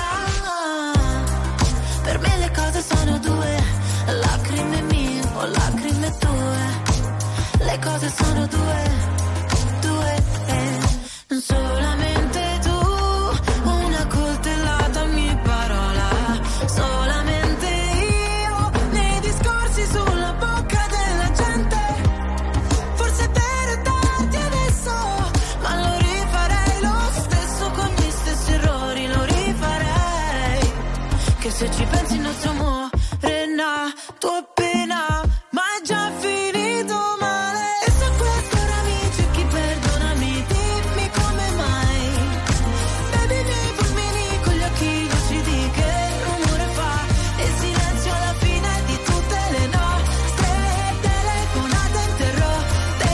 Per me le cose sono due, lacrime mie o lacrime tue. Le cose sono due, due, eh. Solamente tu, una coltellata ogni parola. Solamente io, nei discorsi sulla bocca della gente. Forse per darti adesso, ma lo rifarei lo stesso con gli stessi errori, lo rifarei. Che se ci pensi il nostro amore è nato appena, ma è già finito male. E se questo ora mi cerchi, perdonami, dimmi come mai. Baby, mi fulmini con gli occhi lucidi, che rumore fa il silenzio alla fine di tutte le nostre telefonate interrotte.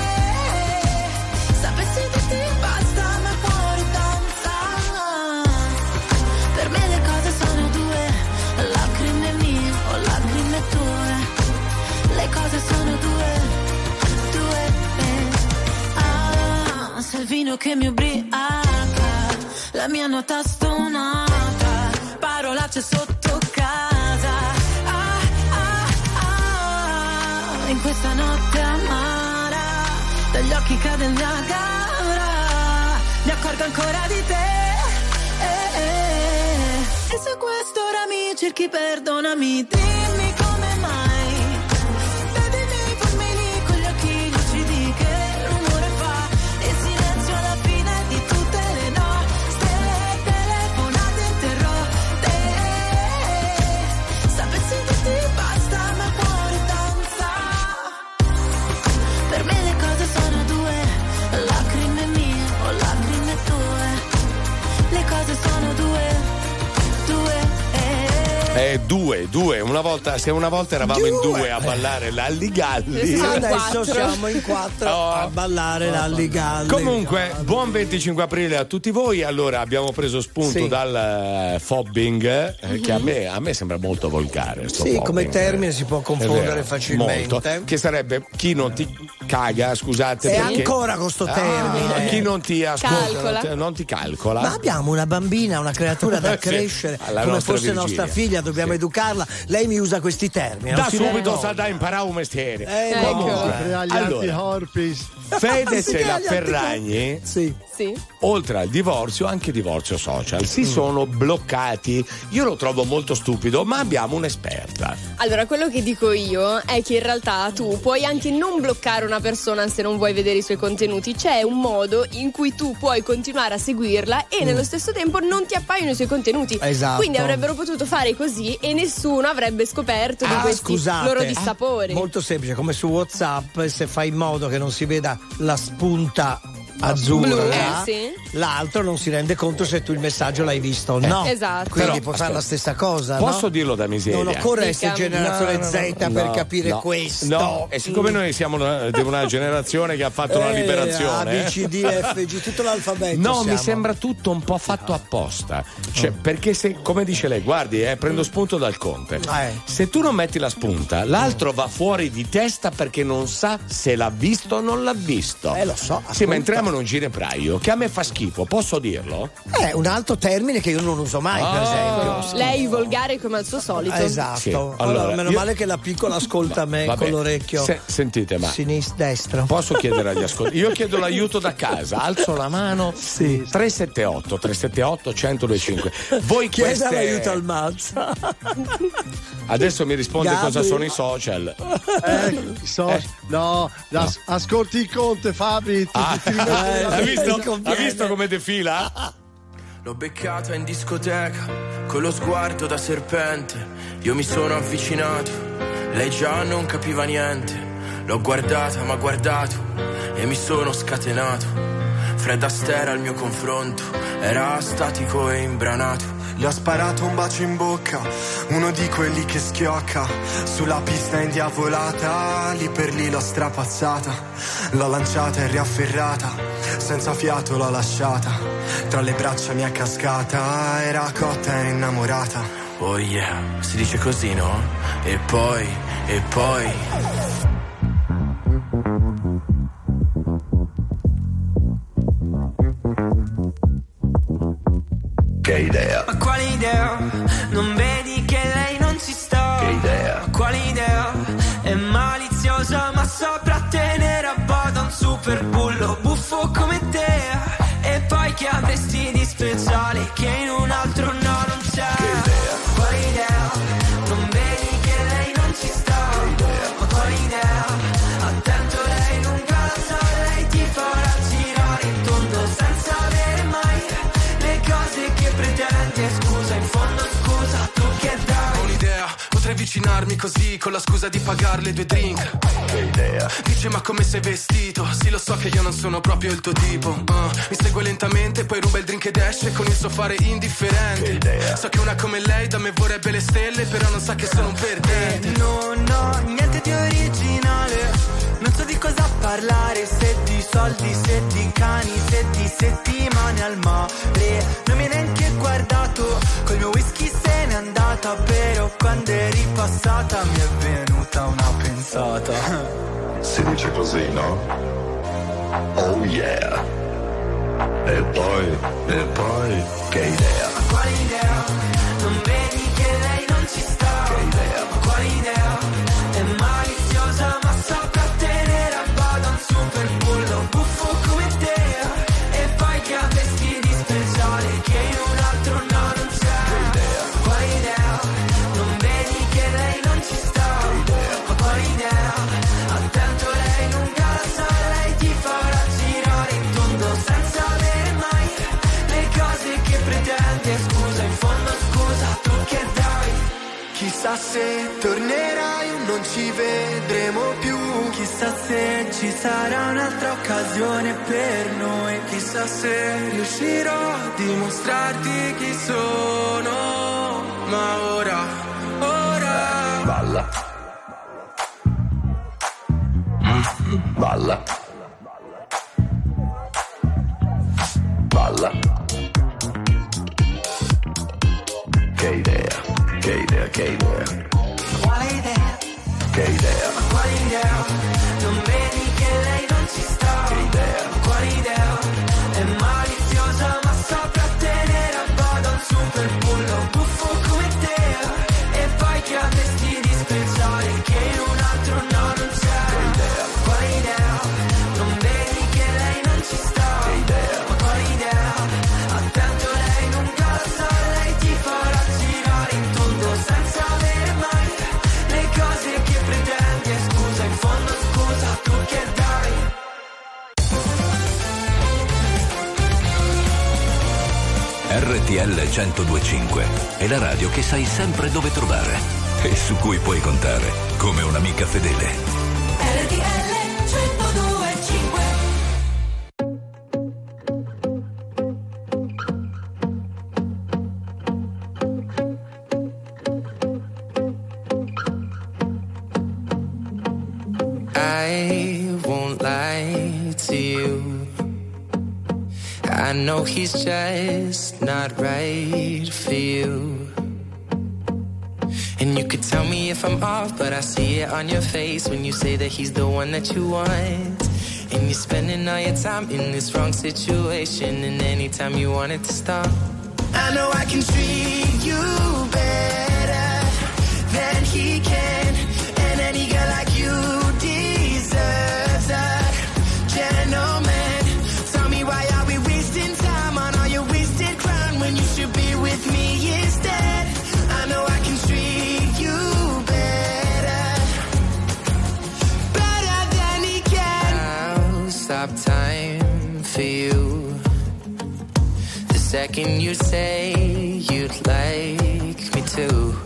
Sapessi che ti basta, ma fuori danza. Per me le cose sono due, lacrime mie o lacrime tue. Le cose sono due, due, eh. Ah, se il vino che mi ubriaca, la mia nota stonata, parolacce sotto casa. Ah, ah, ah, in questa notte amara, dagli occhi cade il Niagara, mi accorgo ancora di te. Eh, eh. E se questo ora mi cerchi, perdonami, dimmi come mai. Baby, mi fulmini con gli occhi lucidi, che rumore fa il silenzio alla fine di tutte le nostre telefonate interrotte. Sapessi che ti basta, ma fuori danza. Per me le cose sono due, lacrime mie o lacrime tue. Le cose sono due, due, eh. Eh, due, due. Una volta, se una volta eravamo Due. in due a ballare l'Alligalli. Adesso siamo in quattro Oh. a ballare l'Alligalli. Comunque, buon venticinque aprile a tutti voi. Allora, abbiamo preso spunto Sì. dal eh, fobbing, eh, che a me, a me sembra molto volgare. sto Sì, fobbing. come termine si può È confondere vero, facilmente. molto. Che sarebbe chi non ti caga, scusate. E perché... ancora con sto termine. Ah, chi non ti ascolta, Calcola. non ti, non ti calcola. Ma abbiamo una bambina, una creatura da Sì, crescere, alla come nostra fosse Virginia. nostra figlia, dobbiamo Sì. educarla. Lei mi usa questi termini. non Da si subito vergogna. sa da imparare un mestiere. Eh, Ecco. no. Crea gli Allora. anticorpi. Fedez Si e crea la gli Ferragni, Sì. Sì. oltre al divorzio, anche divorzio social, si Mm. sono bloccati. Io lo trovo molto stupido, ma abbiamo un'esperta. Allora, quello che dico io è che in realtà tu puoi anche non bloccare una persona se non vuoi vedere i suoi contenuti. C'è un modo in cui tu puoi continuare a seguirla e nello stesso tempo non ti appaiono i suoi contenuti. Esatto. Quindi avrebbero potuto fare così e nessuno avrebbe scoperto di Ah, questi scusate. loro dissapori. Molto semplice, come su WhatsApp, se fai in modo che non si veda la spunta azzurra, Blu, eh, sì. l'altro non si rende conto se tu il messaggio l'hai visto o no. Esatto. Quindi Però, puoi fare la aspetta, stessa cosa. Posso no? dirlo da miseria? Non occorre essere Dica. generazione No, no, no, Z no, per no, capire no, questo. No, e siccome noi siamo una, di una generazione che ha fatto la Eh, liberazione. A, B, C, D, F, G, tutto l'alfabeto. No, siamo. mi sembra tutto un po' fatto apposta. Cioè, perché se, come dice lei, guardi, eh, prendo spunto dal Conte. Eh. Se tu non metti la spunta, l'altro va fuori di testa perché non sa se l'ha visto o non l'ha visto. Eh, lo so. Sì, ma appunto. entriamo in un ginepraio che a me fa schifo, posso dirlo? È un altro termine che io non uso mai, per Ah. esempio. Lei volgare come al suo solito. Esatto. Sì, Allora, allora, meno io- male che la piccola ascolta me Vabbè, con l'orecchio se- sentite, ma sinistra, destro. posso chiedere agli ascoltatori? Io chiedo l'aiuto da casa, alzo la mano. Sì. tre sette otto tre sette otto uno zero due cinque. Voi Chieda queste... l'aiuto al Mazza. Adesso mi risponde Gabri. cosa sono i social. Eh, so- Eh. No, as- ascolti il Conte, Fabri. Ti, Ah, ti rimetti eh, la- ha, visto, mi conviene. ha visto come defila? L'ho beccata in discoteca, con lo sguardo da serpente. Io mi sono avvicinato, lei già non capiva niente. L'ho guardata, m'ha guardato e mi sono scatenato. Fred Astaire al mio confronto, era statico e imbranato. Le ho sparato un bacio in bocca, uno di quelli che schiocca. Sulla pista indiavolata, lì per lì l'ho strapazzata. L'ho lanciata e riafferrata, senza fiato l'ho lasciata. Tra le braccia mi è cascata, era cotta e innamorata. Oh yeah, si dice così, no? E poi, e poi... Che idea, Ma quale idea? Non vedi che lei non ci sta? che idea. Ma quale idea? È maliziosa ma saprà tenere a bada un super bullo buffo come te. E poi che avresti di speciale che in un altro no non c'è? Che idea. Quale idea? Non vedi che lei non ci sta? Ma quale idea? Attento, lei lunga la sa, lei ti farà girare in tondo senza avere mai le cose che pretendi. Scusa, in fondo scusa, tu che dai? Ho un'idea, potrei avvicinarmi così con la scusa di pagarle due drink. Che idea. Dice ma come sei vestito? Sì lo so che io non sono proprio il tuo tipo. uh, Mi segue lentamente, poi ruba il drink ed esce con il suo fare indifferente. Che idea. So che una come lei da me vorrebbe le stelle, però non sa che sono un perdente. Non ho niente di originale, non so di cosa parlare, se di soldi, se di cani, se di settimane al mare. Non mi hai neanche guardato, col mio whisky se n'è andata, però quando è ripassata mi è venuta una pensata. Si dice così, no? Oh yeah. E poi, e poi, che idea. Ma quale idea? Non vedi che lei non ci sta? Che idea. Ma quale idea? È maliziosa ma saprà tenere a bada un super bullo buffo come te. E poi che avresti di speciale che in un altro no non c'è? Che idea. Quale idea? Non vedi che lei non ci sta? Ma quale idea? Attento, lei lunga la sa, lei ti farà girare in tondo senza avere mai le cose che pretendi. Scusa, in fondo scusa, tu che dai? Chissà se tornerai o non ci vedremo più. Chissà se ci sarà un'altra occasione per noi. Chissà se riuscirò a dimostrarti chi sono. Ma ora, ora Balla. Balla. Balla. Che idea, che idea, che idea. quale idea? Che idea. Ma quale idea? Non vedi che L centodue e cinque è la radio che sai sempre dove trovare e su cui puoi contare come un'amica fedele. R T L centodue e cinque. I won't lie to you. I know he's just not right for you. And you could tell me if I'm off, but I see it on your face when you say that he's the one that you want. And you're spending all your time in this wrong situation, and anytime you want it to stop. I know I can treat you better than he can, and any girl like you deserves a gentleman. Tell me, why are we wasting time on all your wasted crown when you should be with me instead? I know I can treat you better, better than he can. I'll stop time for you the second you say you'd like me to.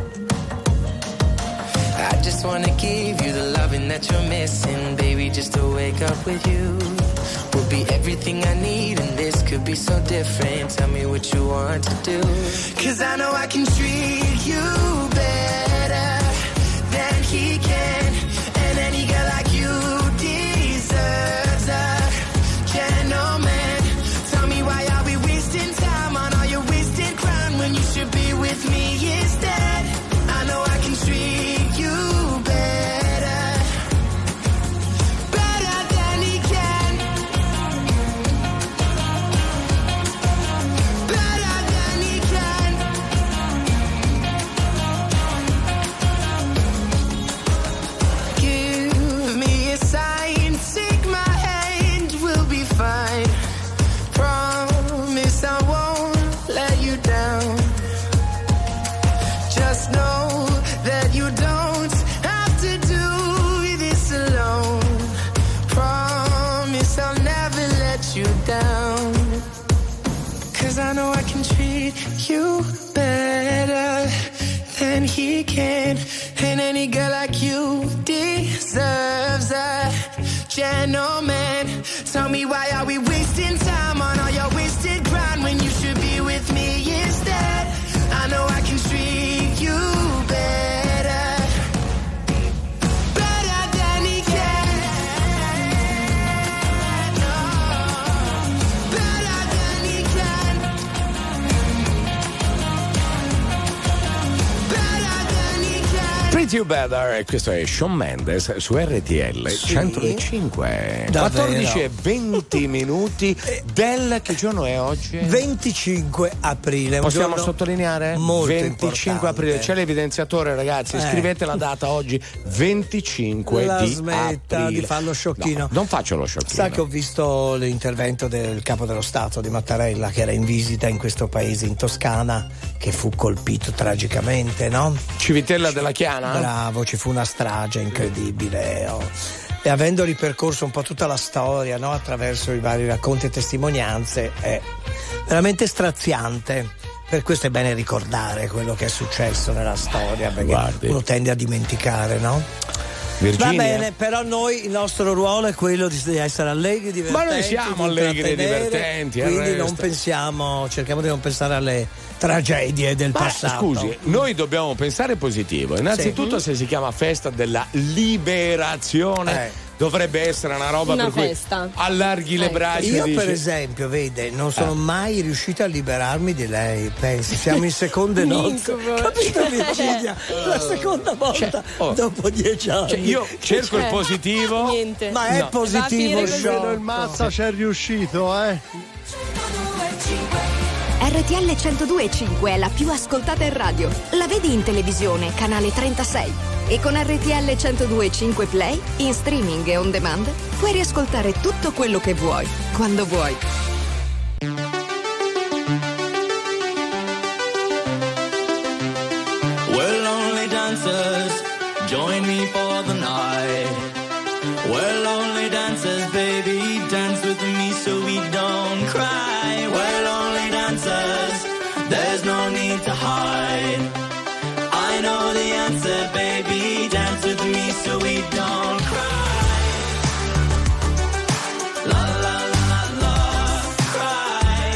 I just wanna give you the loving that you're missing, baby, just to wake up with you. Will be everything I need, and this could be so different. Tell me what you want to do, 'cause I know I can treat you better than he can, and any girl like you deserves a gentleman. Tell me, why are we wasting time on all your wasted crown when you should be with me instead? I know I can treat you better, better than he can, better than he can. Give me a sign, take my hand, we'll be fine. Promise I won't let you down. Just know that you don't have to do this alone. Promise I'll never let you down. 'Cause I know I can treat you better than he can, and any girl like you deserves a gentleman. Tell me, why are we wasting time on all your wasted grind when you should be with me instead? I know I can treat you better, better than he can. No, better than he can, better than he can. Treat You Better, e questo è Shawn Mendes su R T L Sì. centodue e cinque. Davvero. quattordici e venti minuti del, che giorno è oggi? venticinque aprile. un Possiamo giorno sottolineare? molto venticinque aprile. importante. C'è l'evidenziatore, ragazzi. Eh. Scrivete la data oggi, venticinque La di smetta aprile. di fare lo sciocchino. No, non faccio lo sciocchino. Sa che ho visto l'intervento del capo dello Stato di Mattarella, che era in visita in questo paese, in Toscana, che fu colpito tragicamente, no? Civitella della Chiana? Bravo, ci fu una strage incredibile. oh. E avendo ripercorso un po' tutta la storia, no? Attraverso i vari racconti e testimonianze, è veramente straziante. Per questo è bene ricordare quello che è successo nella storia, perché Guardi. uno tende a dimenticare, no? Virginia? Va bene, però noi il nostro ruolo è quello di di essere allegri, divertenti. Ma noi siamo di allegri e intrattenere, divertenti, Quindi arresta. non pensiamo, cerchiamo di non pensare alle tragedie del Ma, passato. scusi, noi dobbiamo pensare positivo. Innanzitutto, Sì. se si chiama festa della liberazione, Eh. dovrebbe essere una roba Una per cui festa. allarghi le Ecco. braccia. Io e per dici- esempio, vede, non sono Eh. mai riuscita a liberarmi di lei, pensi, siamo in seconde Un nozze. incubo. Capito Virginia? La seconda volta Cioè, oh. dopo dieci anni. Cioè, io cerco il c'è? positivo. Niente. Ma è No. positivo Va a finire così. sciocco. Vedo il Mazza c'è riuscito, eh. R T L centodue e cinque è la più ascoltata in radio. La vedi in televisione, canale trentasei. E con R T L centodue e cinque Play, in streaming e on demand, puoi riascoltare tutto quello che vuoi, quando vuoi. Well, only dancers, join me for the night. Well, only dancers, baby, dance with me so we don't cry. Well, only dancers, no need to hide. I know the answer, baby. Dance with me so we don't cry. La la la la, cry.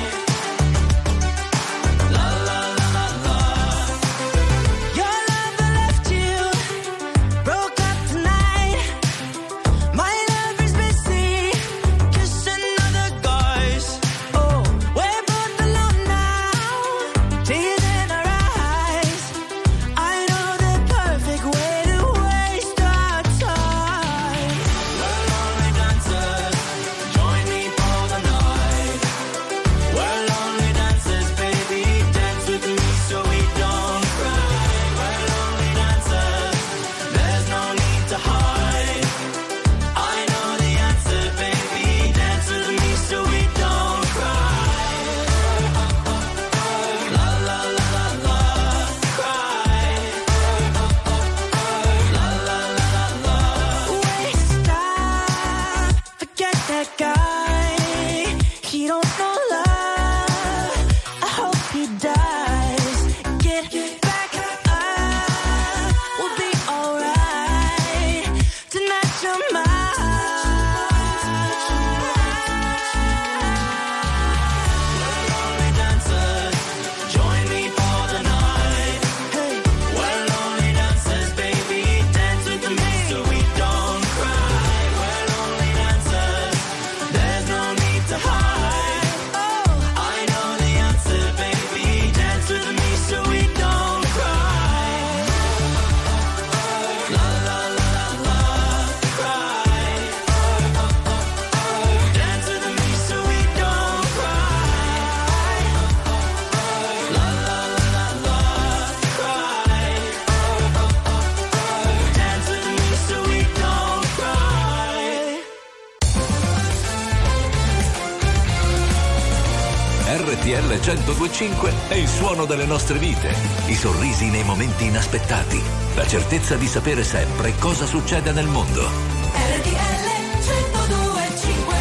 La la la la. Your love left you, broke up tonight. My love is busy, kissing other guys. Oh, we're both alone now, tears in our eyes. I know the perfect way to waste our time. We're lonely dancers, join me for the night. We're lonely dancers, baby, dance with me so we don't cry. We're lonely dancers, there's no need to hide. I know the answer, baby, dance with me so we don't cry. La la la la la, cry. La la la la la. Waste time, forget that guy. He don't know love. I hope he dies. Get back up, we'll be alright. Tonight you're mine. We're lonely dancers, join me for the night. Hey, we're lonely dancers, baby, dance with me so we don't cry. We're lonely dancers, there's no need to hide. Oh, I know the answer, baby, dance with me so we don't cry. La la la la la, cry. Dance with me so we don't cry. La la la la la, cry. Dance with me so we don't cry. R T L centodue e cinque è il suono delle nostre vite, i sorrisi nei momenti inaspettati, la certezza di sapere sempre cosa succede nel mondo. R T L centodue e cinque.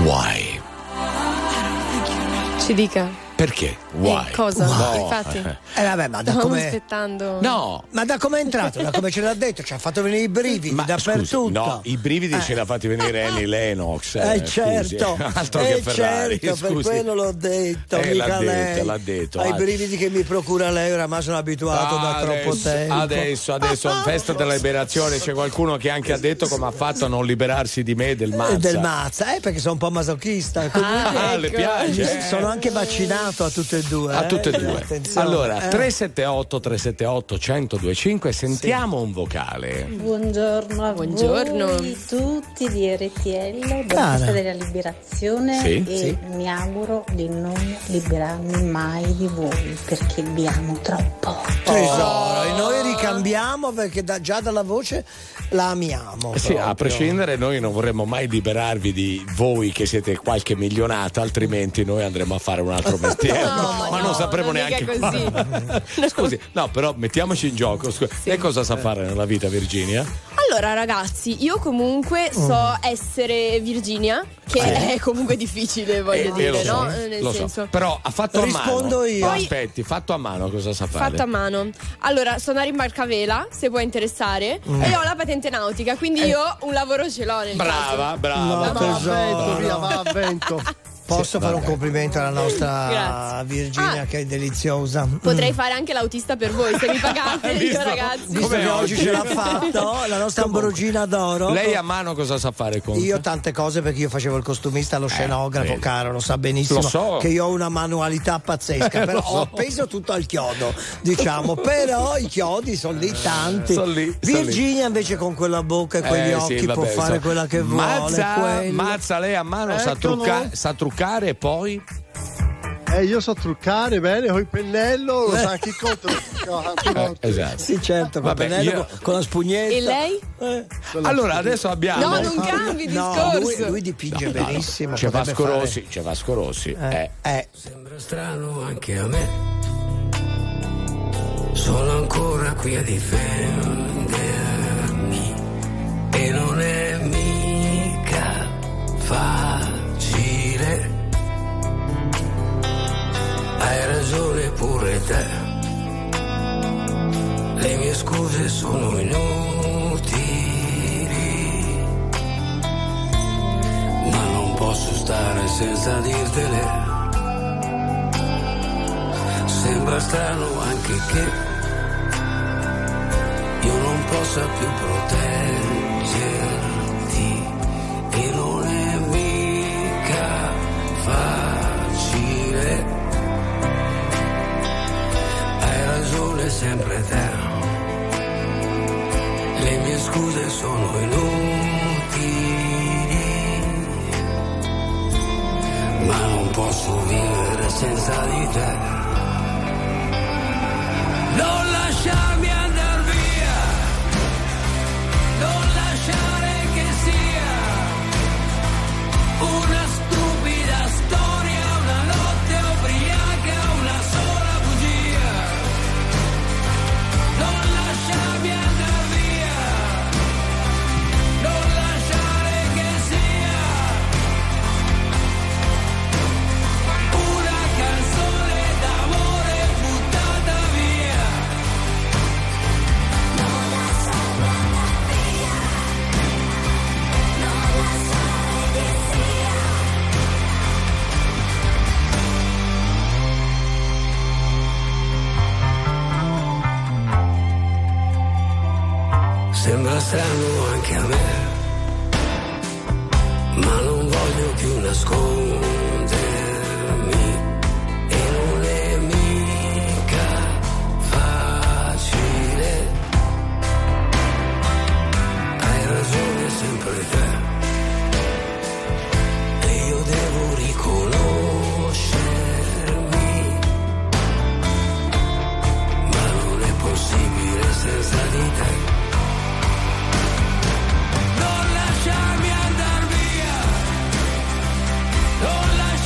Why? Ci dica. Perché? Why? Eh, cosa? No. Infatti. Eh vabbè, ma da Stavamo come aspettando. No. Ma da come è entrato, da come ce l'ha detto, ci ha fatto venire i brividi Ma dappertutto. scusi, no, i brividi ce l'ha fatti venire Annie Lennox. Eh, Eh, certo, scusi. Altro eh, che Ferrari. certo, per scusi. quello l'ho detto, Eh, mica l'ha detto, lei. l'ha detto. Ai Ah, brividi che mi procura lei, oramai sono abituato da troppo adesso, tempo. adesso, adesso, festa della liberazione, c'è qualcuno che anche ha detto come ha fatto a non liberarsi di me del Mazza. Eh, del Mazza, eh, perché sono un po' masochista. Ah, le piace, eh? Sono anche vaccinato a tutte e due. A eh. tutte e due. Attenzione. Allora, Eh. tre sette otto tre sette otto uno zero due cinque, sentiamo un vocale. Buongiorno a Buongiorno. voi tutti di R T L, buona Cara. festa della liberazione Sì. e Sì. mi auguro di non liberarmi mai di voi perché vi amo troppo. Tesoro, e noi ricambiamo perché da- già dalla voce la amiamo. Eh Sì, a proprio. prescindere, noi non vorremmo mai liberarvi di voi che siete qualche milionata, altrimenti noi andremo a fare un altro mestiere. No, ma non no, sapremo non neanche dica così. quale. Scusi, no, però mettiamoci in gioco. Scusi, lei cosa sa fare nella vita, Virginia? Allora ragazzi, io comunque so essere Virginia, che è comunque difficile, voglio Eh, eh, dire, lo so, no? Nel lo so. senso. Però ha fatto a mano. Rispondo io. Poi- Aspetti, fatto a mano cosa sa fare? Fatta a mano. Allora, suonare in barcavela, se può interessare. Mm. E ho la patente nautica, quindi io un lavoro ce l'ho nel Brava, brava. No, brava. tesoro. Via, va a vento. Posso fare un complimento alla nostra Grazie. Virginia Ah. che è deliziosa. Potrei Mm. fare anche l'autista per voi, se mi pagate, io Visto? ragazzi. Visto che oggi ce l'ha fatto, la nostra Ambrogina d'oro. Lei a mano cosa sa fare con? Io tante cose perché io facevo il costumista, lo scenografo, vedi. caro, lo sa benissimo Lo so. che io ho una manualità pazzesca, Eh, però lo so. ho appeso tutto al chiodo, diciamo, però i chiodi sono lì tanti. Sono lì, sono lì. Virginia invece con quella bocca e quegli Eh, occhi sì, può vabbè, fare so- quella che vuole. Mazza, quello. Mazza, lei a mano sa, Eccolo. trucca- sa truccare e poi? Eh, io so truccare bene con il pennello, lo sa anche il conto. Eh, esatto. Sì, certo, con, Vabbè, pennello, io- con, con la spugnetta. E lei? Eh. Allora adesso abbiamo. No, non cambi No, discorso. lui, lui dipinge No, no, no. benissimo. C'è potrebbe Vasco fare- Rossi, c'è Vasco Rossi. Eh, eh. eh. Sembra strano anche a me. Sono ancora qui a difendermi e non è mica facile. Hai ragione pure te. Le mie scuse sono inutili, ma non posso stare senza dirtele. Sembra strano anche che io non possa più proteggerti e non è mica facile. Hai ragione sempre te. Le mie scuse sono inutili, ma non posso vivere senza di te. Non lasciarmi andar via, non lasciare che sia una stupida storia, una notte ubriaca, una sola bugia. Non lasciarmi andar via, non lasciare che sia una canzone d'amore buttata via. Sembra strano anche a me, ma non voglio più nascondermi e non è mica facile. Hai ragione sempre te e io devo riconoscermi, ma non è possibile senza di te. Non lasciarmi andar via, non lasciarmi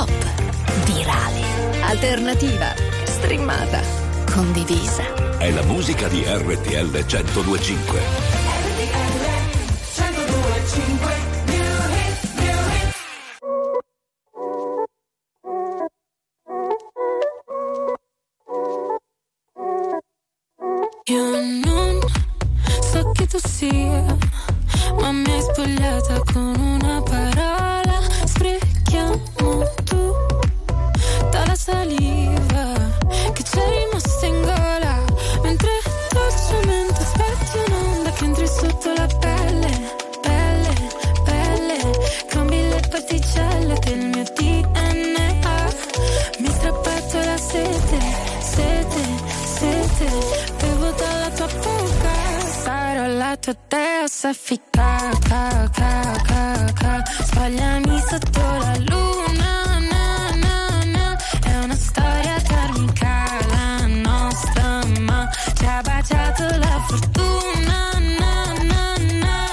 Pop, virale, alternativa, streamata, condivisa. È la musica di R T L centodue e cinque. Io non so chi tu sia, ma mi hai spogliata con una parola. Sprechiamo tutta la saliva che c'è rimasta in gola, mentre dolcemente aspetti un'onda che entri sotto la pelle, pelle, pelle. Cambi le particelle del mio D N A. Mi hai strappato la sete, sete, sete. Bevo dalla tua bocca, sarò la tua dea soffica, ca, ca, ca, ca. Sbagliami sotto la luna, na, na, na. È una storia karmica la nostra, ma ci ha baciato la fortuna, na, na, na.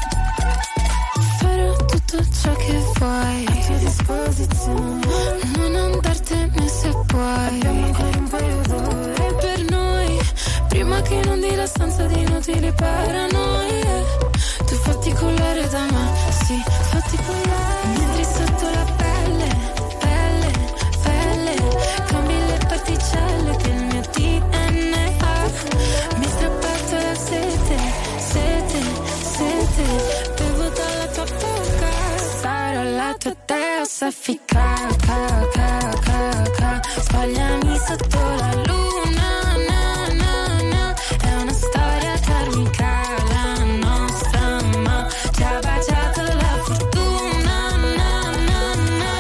Farò tutto ciò che vuoi a tua disposizione, non andartene se puoi. Abbiamo ancora un paio d'ore per noi, prima che inondi la stanza di inutili paranoie. Tu fatti collare da me, sì, fatti collare. Mi entri sotto la pelle, pelle, pelle. Cambi le particelle del mio D N A. Mi hai strappato la sete, sete, sete. Bevo dalla tua bocca, sarò la tua dea soffica, ca, ca, ca, ca. Sbagliami sotto la luna, na, na, na. È una storia karmica la nostra, ma ci ha baciato la fortuna, na, na,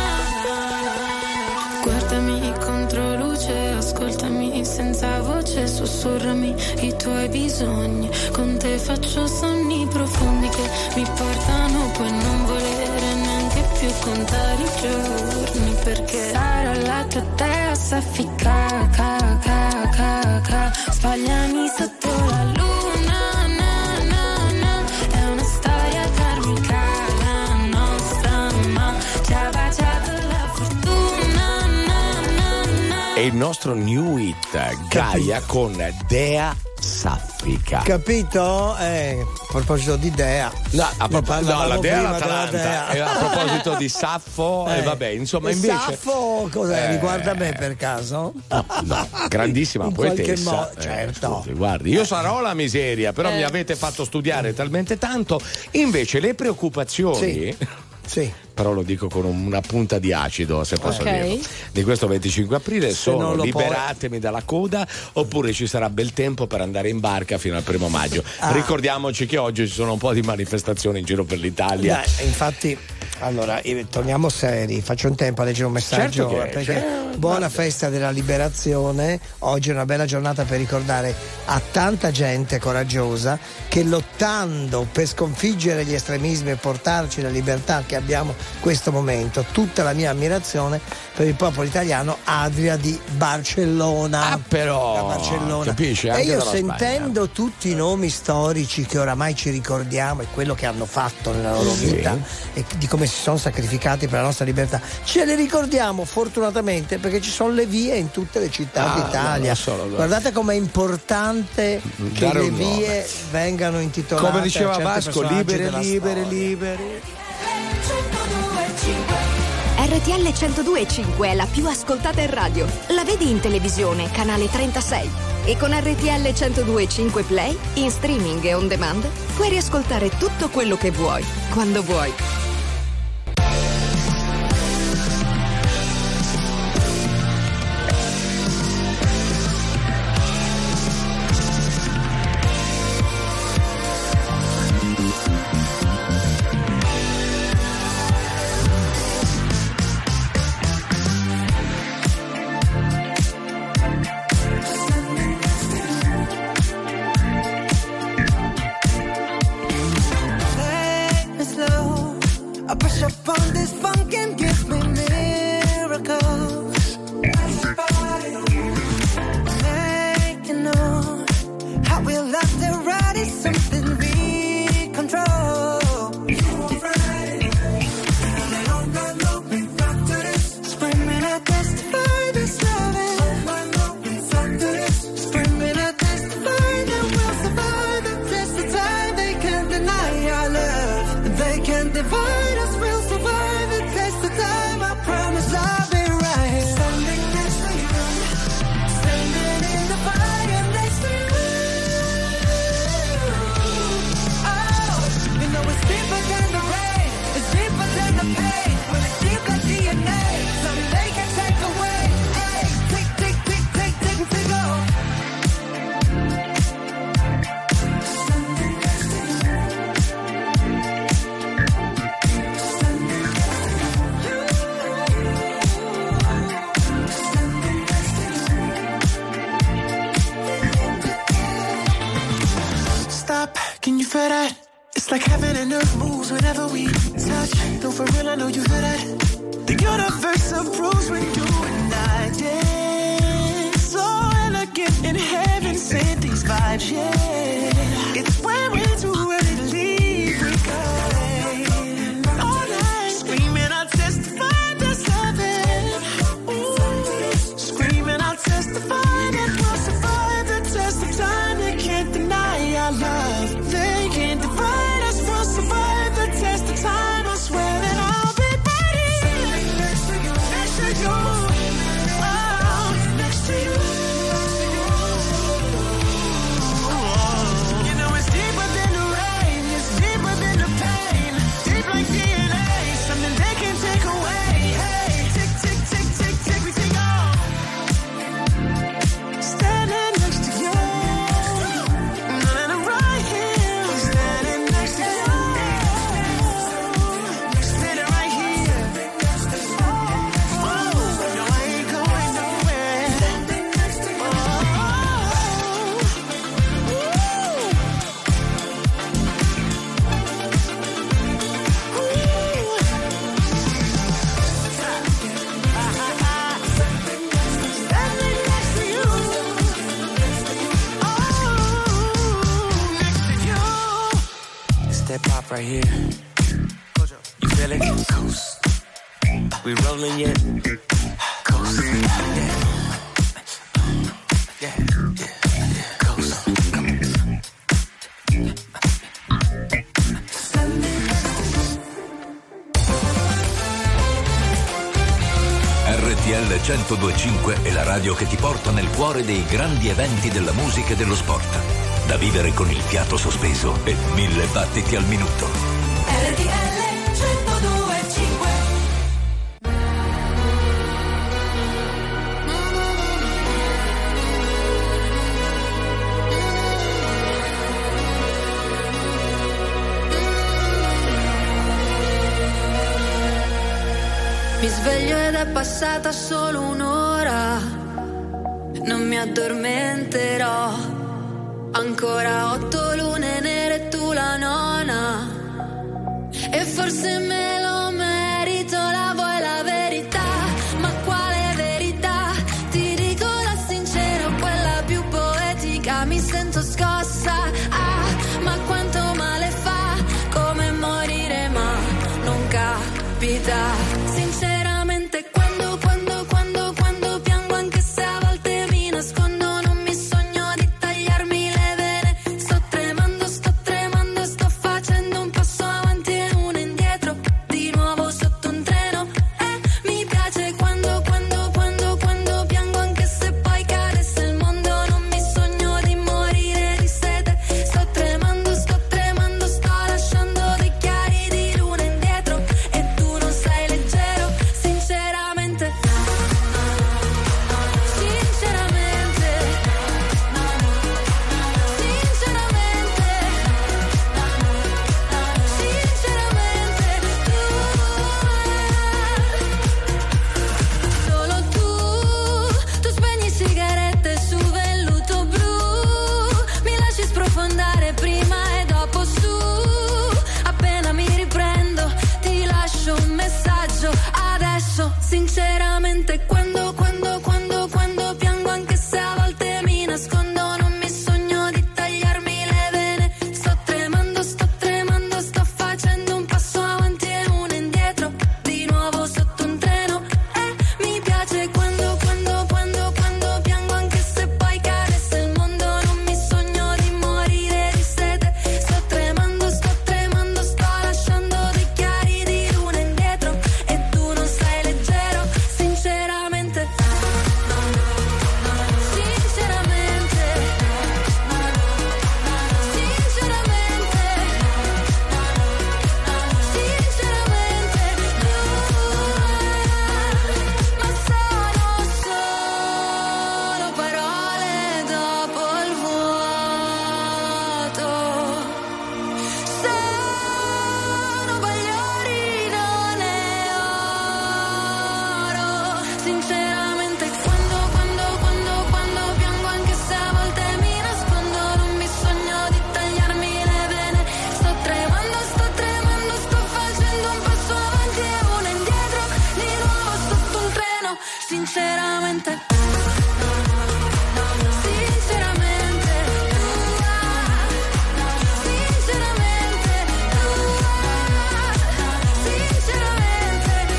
na. Guardami contro luce, ascoltami senza voce, sussurrami i tuoi bisogni. Con te faccio sogni profondi che mi portano poi non volere neanche più contare i giorni, perché sarò la tua dea soffica, ca, ca, ca, ca. Sbagliami sotto la luna, na, na, na. È una storia karmica la nostra, ma ci ha baciato la fortuna, na, na, na. È il nostro new hit Gaia con Dea Saffica. Capito? Eh, a proposito di Dea. No, a propos- no, la Dea è prima l'Atalanta. della Dea. E a proposito di Saffo, e Eh. vabbè, insomma, E invece. Saffo, cos'è? Eh. Riguarda me per caso? No, grandissima In qualche poetessa. modo, Eh, certo. scusi, guardi, io sarò la miseria, però Eh. mi avete fatto studiare talmente tanto. Invece le preoccupazioni. Sì. Sì. Però lo dico con una punta di acido, se posso Ok. dirlo. Di questo venticinque aprile Se sono non lo liberatemi dalla coda, oppure ci sarà bel tempo per andare in barca fino al primo maggio. Ah. Ricordiamoci che oggi ci sono un po' di manifestazioni in giro per l'Italia. Dai, infatti, allora, eh, torniamo seri, faccio in tempo a leggere un messaggio. Certo che- perché certo, buona guarda. festa della liberazione. Oggi è una bella giornata per ricordare a tanta gente coraggiosa che lottando per sconfiggere gli estremismi e portarci la libertà che abbiamo in questo momento, tutta la mia ammirazione per il popolo italiano. Adria di Barcellona. Ah, però, da Barcellona. capisci, E anche io dalla sentendo tutti i nomi storici che oramai ci ricordiamo e quello che hanno fatto nella loro Sì. vita e di come si sono sacrificati per la nostra libertà, ce le ricordiamo fortunatamente perché ci sono le vie in tutte le città Ah, d'Italia. no, so, lo- Guardate com'è importante che Dare le un vie nome. vengano intitolate Come a diceva certi Vasco, personaggi libere, della libere, storia. libere. R T L centodue e cinque è la più ascoltata in radio. La vedi in televisione, canale trentasei. E con R T L centodue e cinque Play, in streaming e on demand, puoi riascoltare tutto quello che vuoi, quando vuoi. Take me slow. It's like heaven and earth moves whenever we touch. Though for real, I know you feel that. The universe approves when you and I dance. So elegant in heaven, sent these vibes, yeah. It's when we're too ready to leave, we go all night, screaming, I'll testify that's heaven. Ooh, screaming, I'll testify that we'll survive the test of time. They can't deny our love. They can't divide us. We'll survive the test of time. I swear that I'll be ready next to you, next to you, oh, next to you. You know it's deeper than the rain, it's deeper than the pain, deep like D N A, something they can't take away. Hey, tick, tick, tick, tick, tick, we take off. Standing next to you, and I'm right here, standing next to you, standing right here. Oh, no, I ain't going nowhere. Standing next to you, oh, next to you. It's that pop right here. You feel it? Coast. We rolling yet? Coast. Yeah. Yeah. Yeah. Coast. R T L centodue e cinque è la radio che ti porta nel cuore dei grandi eventi della musica e dello sport. Da vivere con il fiato sospeso e mille battiti al minuto. R T L centodue e cinque. Mi sveglio ed è passata solo un'ora, non mi addormenterò. Ancora otto lune nere e tu la nona, e forse me lo merito, la vuoi la verità? Ma quale verità? Ti dico la sincera, quella più poetica, mi sento scossa. Ah, ma quanto male fa, come morire ma non capita. Sinceramente quando, quando, quando, quando piango, anche se a volte mi nascondo, non mi sogno di tagliarmi le vene. Sto tremando, sto tremando, sto facendo un passo avanti e uno indietro. Di sinceramente. Sinceramente, sinceramente, sinceramente.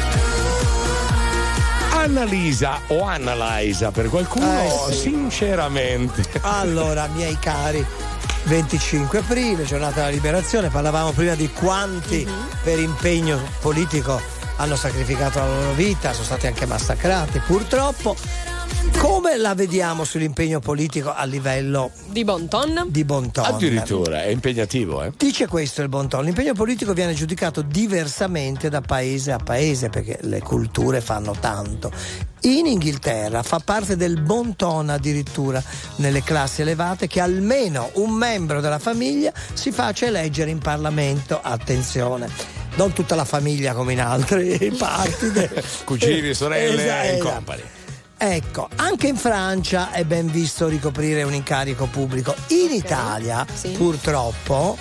Annalisa o Annalisa per qualcuno, Eh, sì. sinceramente. Allora, miei cari, venticinque aprile, giornata della liberazione, parlavamo prima di quanti per impegno politico hanno sacrificato la loro vita, sono stati anche massacrati, purtroppo. Come la vediamo sull'impegno politico a livello di bon ton? Di bon ton. Addirittura è impegnativo, eh? Dice questo il bon ton: l'impegno politico viene giudicato diversamente da paese a paese perché le culture fanno tanto. In Inghilterra fa parte del bon ton addirittura nelle classi elevate che almeno un membro della famiglia si faccia eleggere in Parlamento. Attenzione, non tutta la famiglia come in altre parti de... Cugini, sorelle Esatto, e esatto. company. Ecco, anche in Francia è ben visto ricoprire un incarico pubblico. In Italia, sì. purtroppo,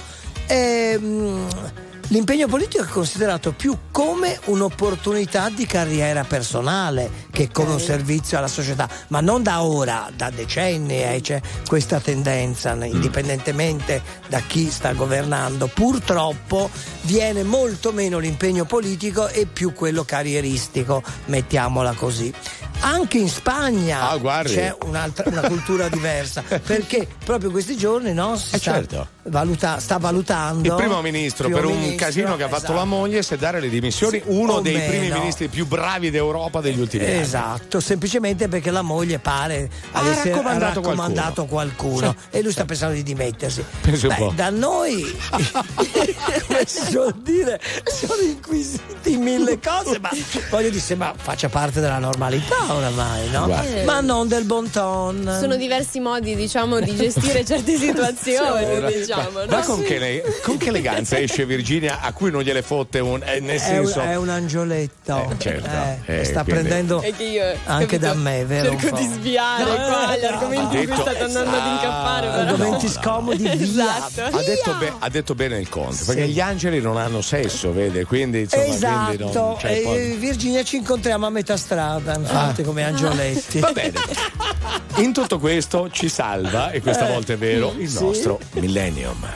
ehm, l'impegno politico è considerato più come un'opportunità di carriera personale che come un servizio alla società, ma non da ora, da decenni eh, c'è questa tendenza, indipendentemente da chi sta governando. Purtroppo viene molto meno l'impegno politico e più quello carrieristico, mettiamola così. Anche in Spagna Ah, guardi. c'è un'altra, una cultura diversa, perché proprio questi giorni no, si Eh, sta, certo. valuta- sta valutando Il primo ministro, primo per un ministro, casino che ha fatto esatto. la moglie, se dare le dimissioni, uno o dei primi meno. ministri più bravi d'Europa degli ultimi anni. Esatto, semplicemente perché la moglie pare Ha avesse raccomandato raccomandato qualcuno, Sì. e lui sta pensando di dimettersi. Pensa un Beh, po'. da noi, come si suol dire, sono inquisiti in mille cose, ma voglio dire, sembra faccia parte della normalità oramai, no? Guarda. Ma non del bon ton. Sono diversi modi, diciamo, di gestire certe situazioni, diciamo. Ma no? con che, ele- con che eleganza esce Virginia, a cui non gliele fotte un. Eh, nel È un, senso. è un angioletto. Eh, certo. Eh, Eh, sta quindi- prendendo È che io, anche capito, da me, vero? un cerco po'. di sviare No, qua gli no, argomenti in cui detto- state andando ad incappare. però. Argomenti scomodi, via. Esatto. Ha detto, be- ha detto bene il conto, perché gli angeli non hanno sesso, vede? Quindi insomma. Quindi Esatto, non, cioè, e poi- Virginia ci incontriamo a metà strada, infatti, Ah. come angioletti. Va bene. In tutto questo ci salva, e questa Eh, volta è vero, il sì. nostro Millennium.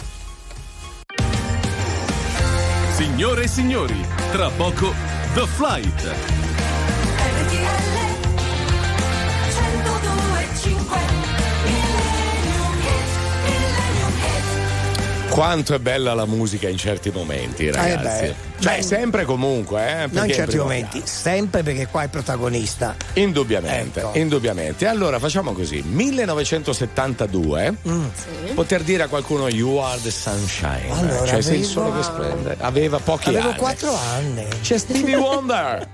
Signore e signori, tra poco The Flight. R T L centodue e cinque Millennium Hit, Millennium Hit. Quanto è bella la musica in certi momenti, ragazzi. Eh beh. Cioè, sempre comunque, eh? Non perché in certi prima- momenti, sempre perché qua è protagonista. Indubbiamente, Ecco. indubbiamente. Allora facciamo così: millenovecentosettantadue, poter dire a qualcuno You are the sunshine. Allora, cioè sei il avevo- sole che splende. Aveva pochi Avevo anni. quattro anni. C'è Stevie Wonder.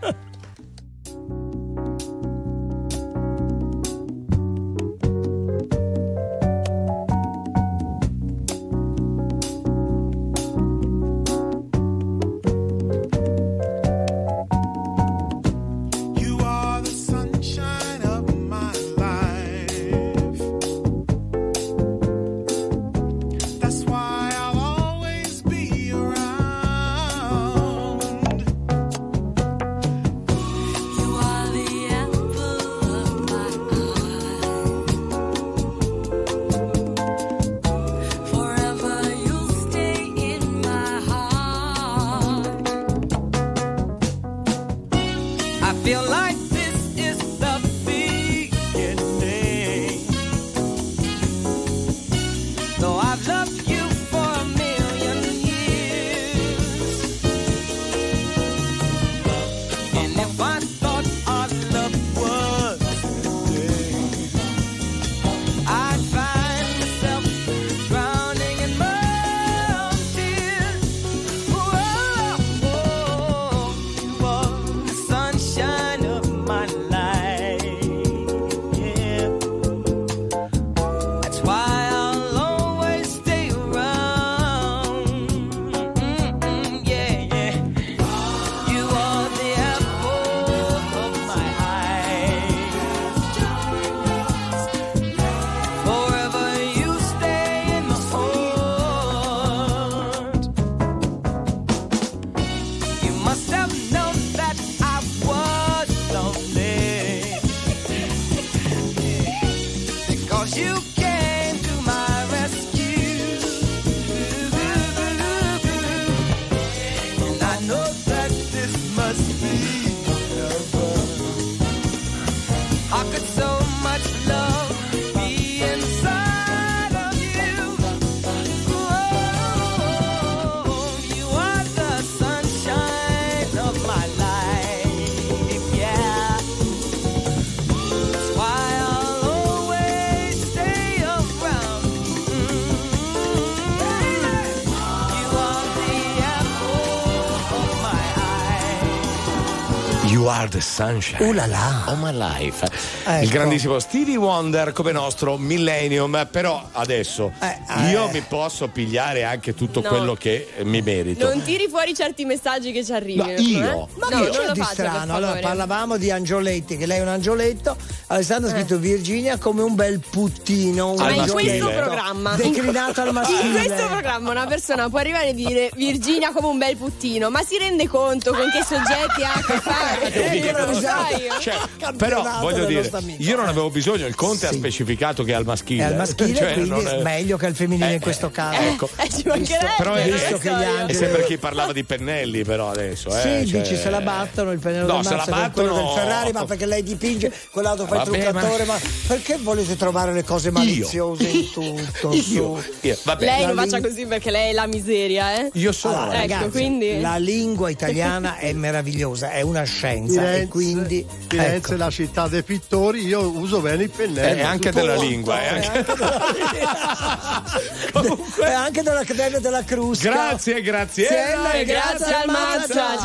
You are the sunshine of my life. That's why I'll always be around. You are the You are the sunshine Uh là là. of my life. Ecco. Il grandissimo Stevie Wonder come nostro Millennium. Però adesso eh. io mi posso pigliare anche tutto No. quello che mi merito. Non tiri fuori certi messaggi che ci arrivano. Ma io? eh? Ma no, che non c'è lo di faccia, per strano? Allora, favore. parlavamo di Angioletti, che lei è un angioletto. Alessandro ha Eh. scritto Virginia come un bel puttino. Un Ma in angioletto questo programma declinato al maschile. In questo programma una persona può arrivare e dire Virginia come un bel puttino, ma si rende conto con che soggetti ha a che fare? Eh, Non lo sai. Cioè, però voglio dire, io non avevo bisogno, il Conte Sì. ha specificato che è al maschile. È al maschile, Cioè, quindi non è meglio che al femminile in questo caso. Ecco. Eh, ci mancherebbe, Però è, visto che gli è angeli- sempre chi parlava di pennelli, però adesso. Sì, eh, cioè- dici se la battono il pennello No, del se la Mazza con quello battono- del Ferrari, ma perché lei dipinge, quell'altro fa il Vabbè, truccatore, ma... perché volete trovare le cose maliziose in tutto? Io, su? io, vabbè. Lei non La faccia ling- così perché lei è la miseria, eh? Io sono Allora, la- Ecco, ragazzi, quindi- la lingua italiana è meravigliosa, è una scienza Firenze, e quindi Firenze ecco. è la città dei pittori, io uso bene i pennelli. Eh, è anche tutto della quanto. lingua, è anche- e anche dell'Accademia della Crusca. Grazie, grazie. Siena, Grazie al Mazza.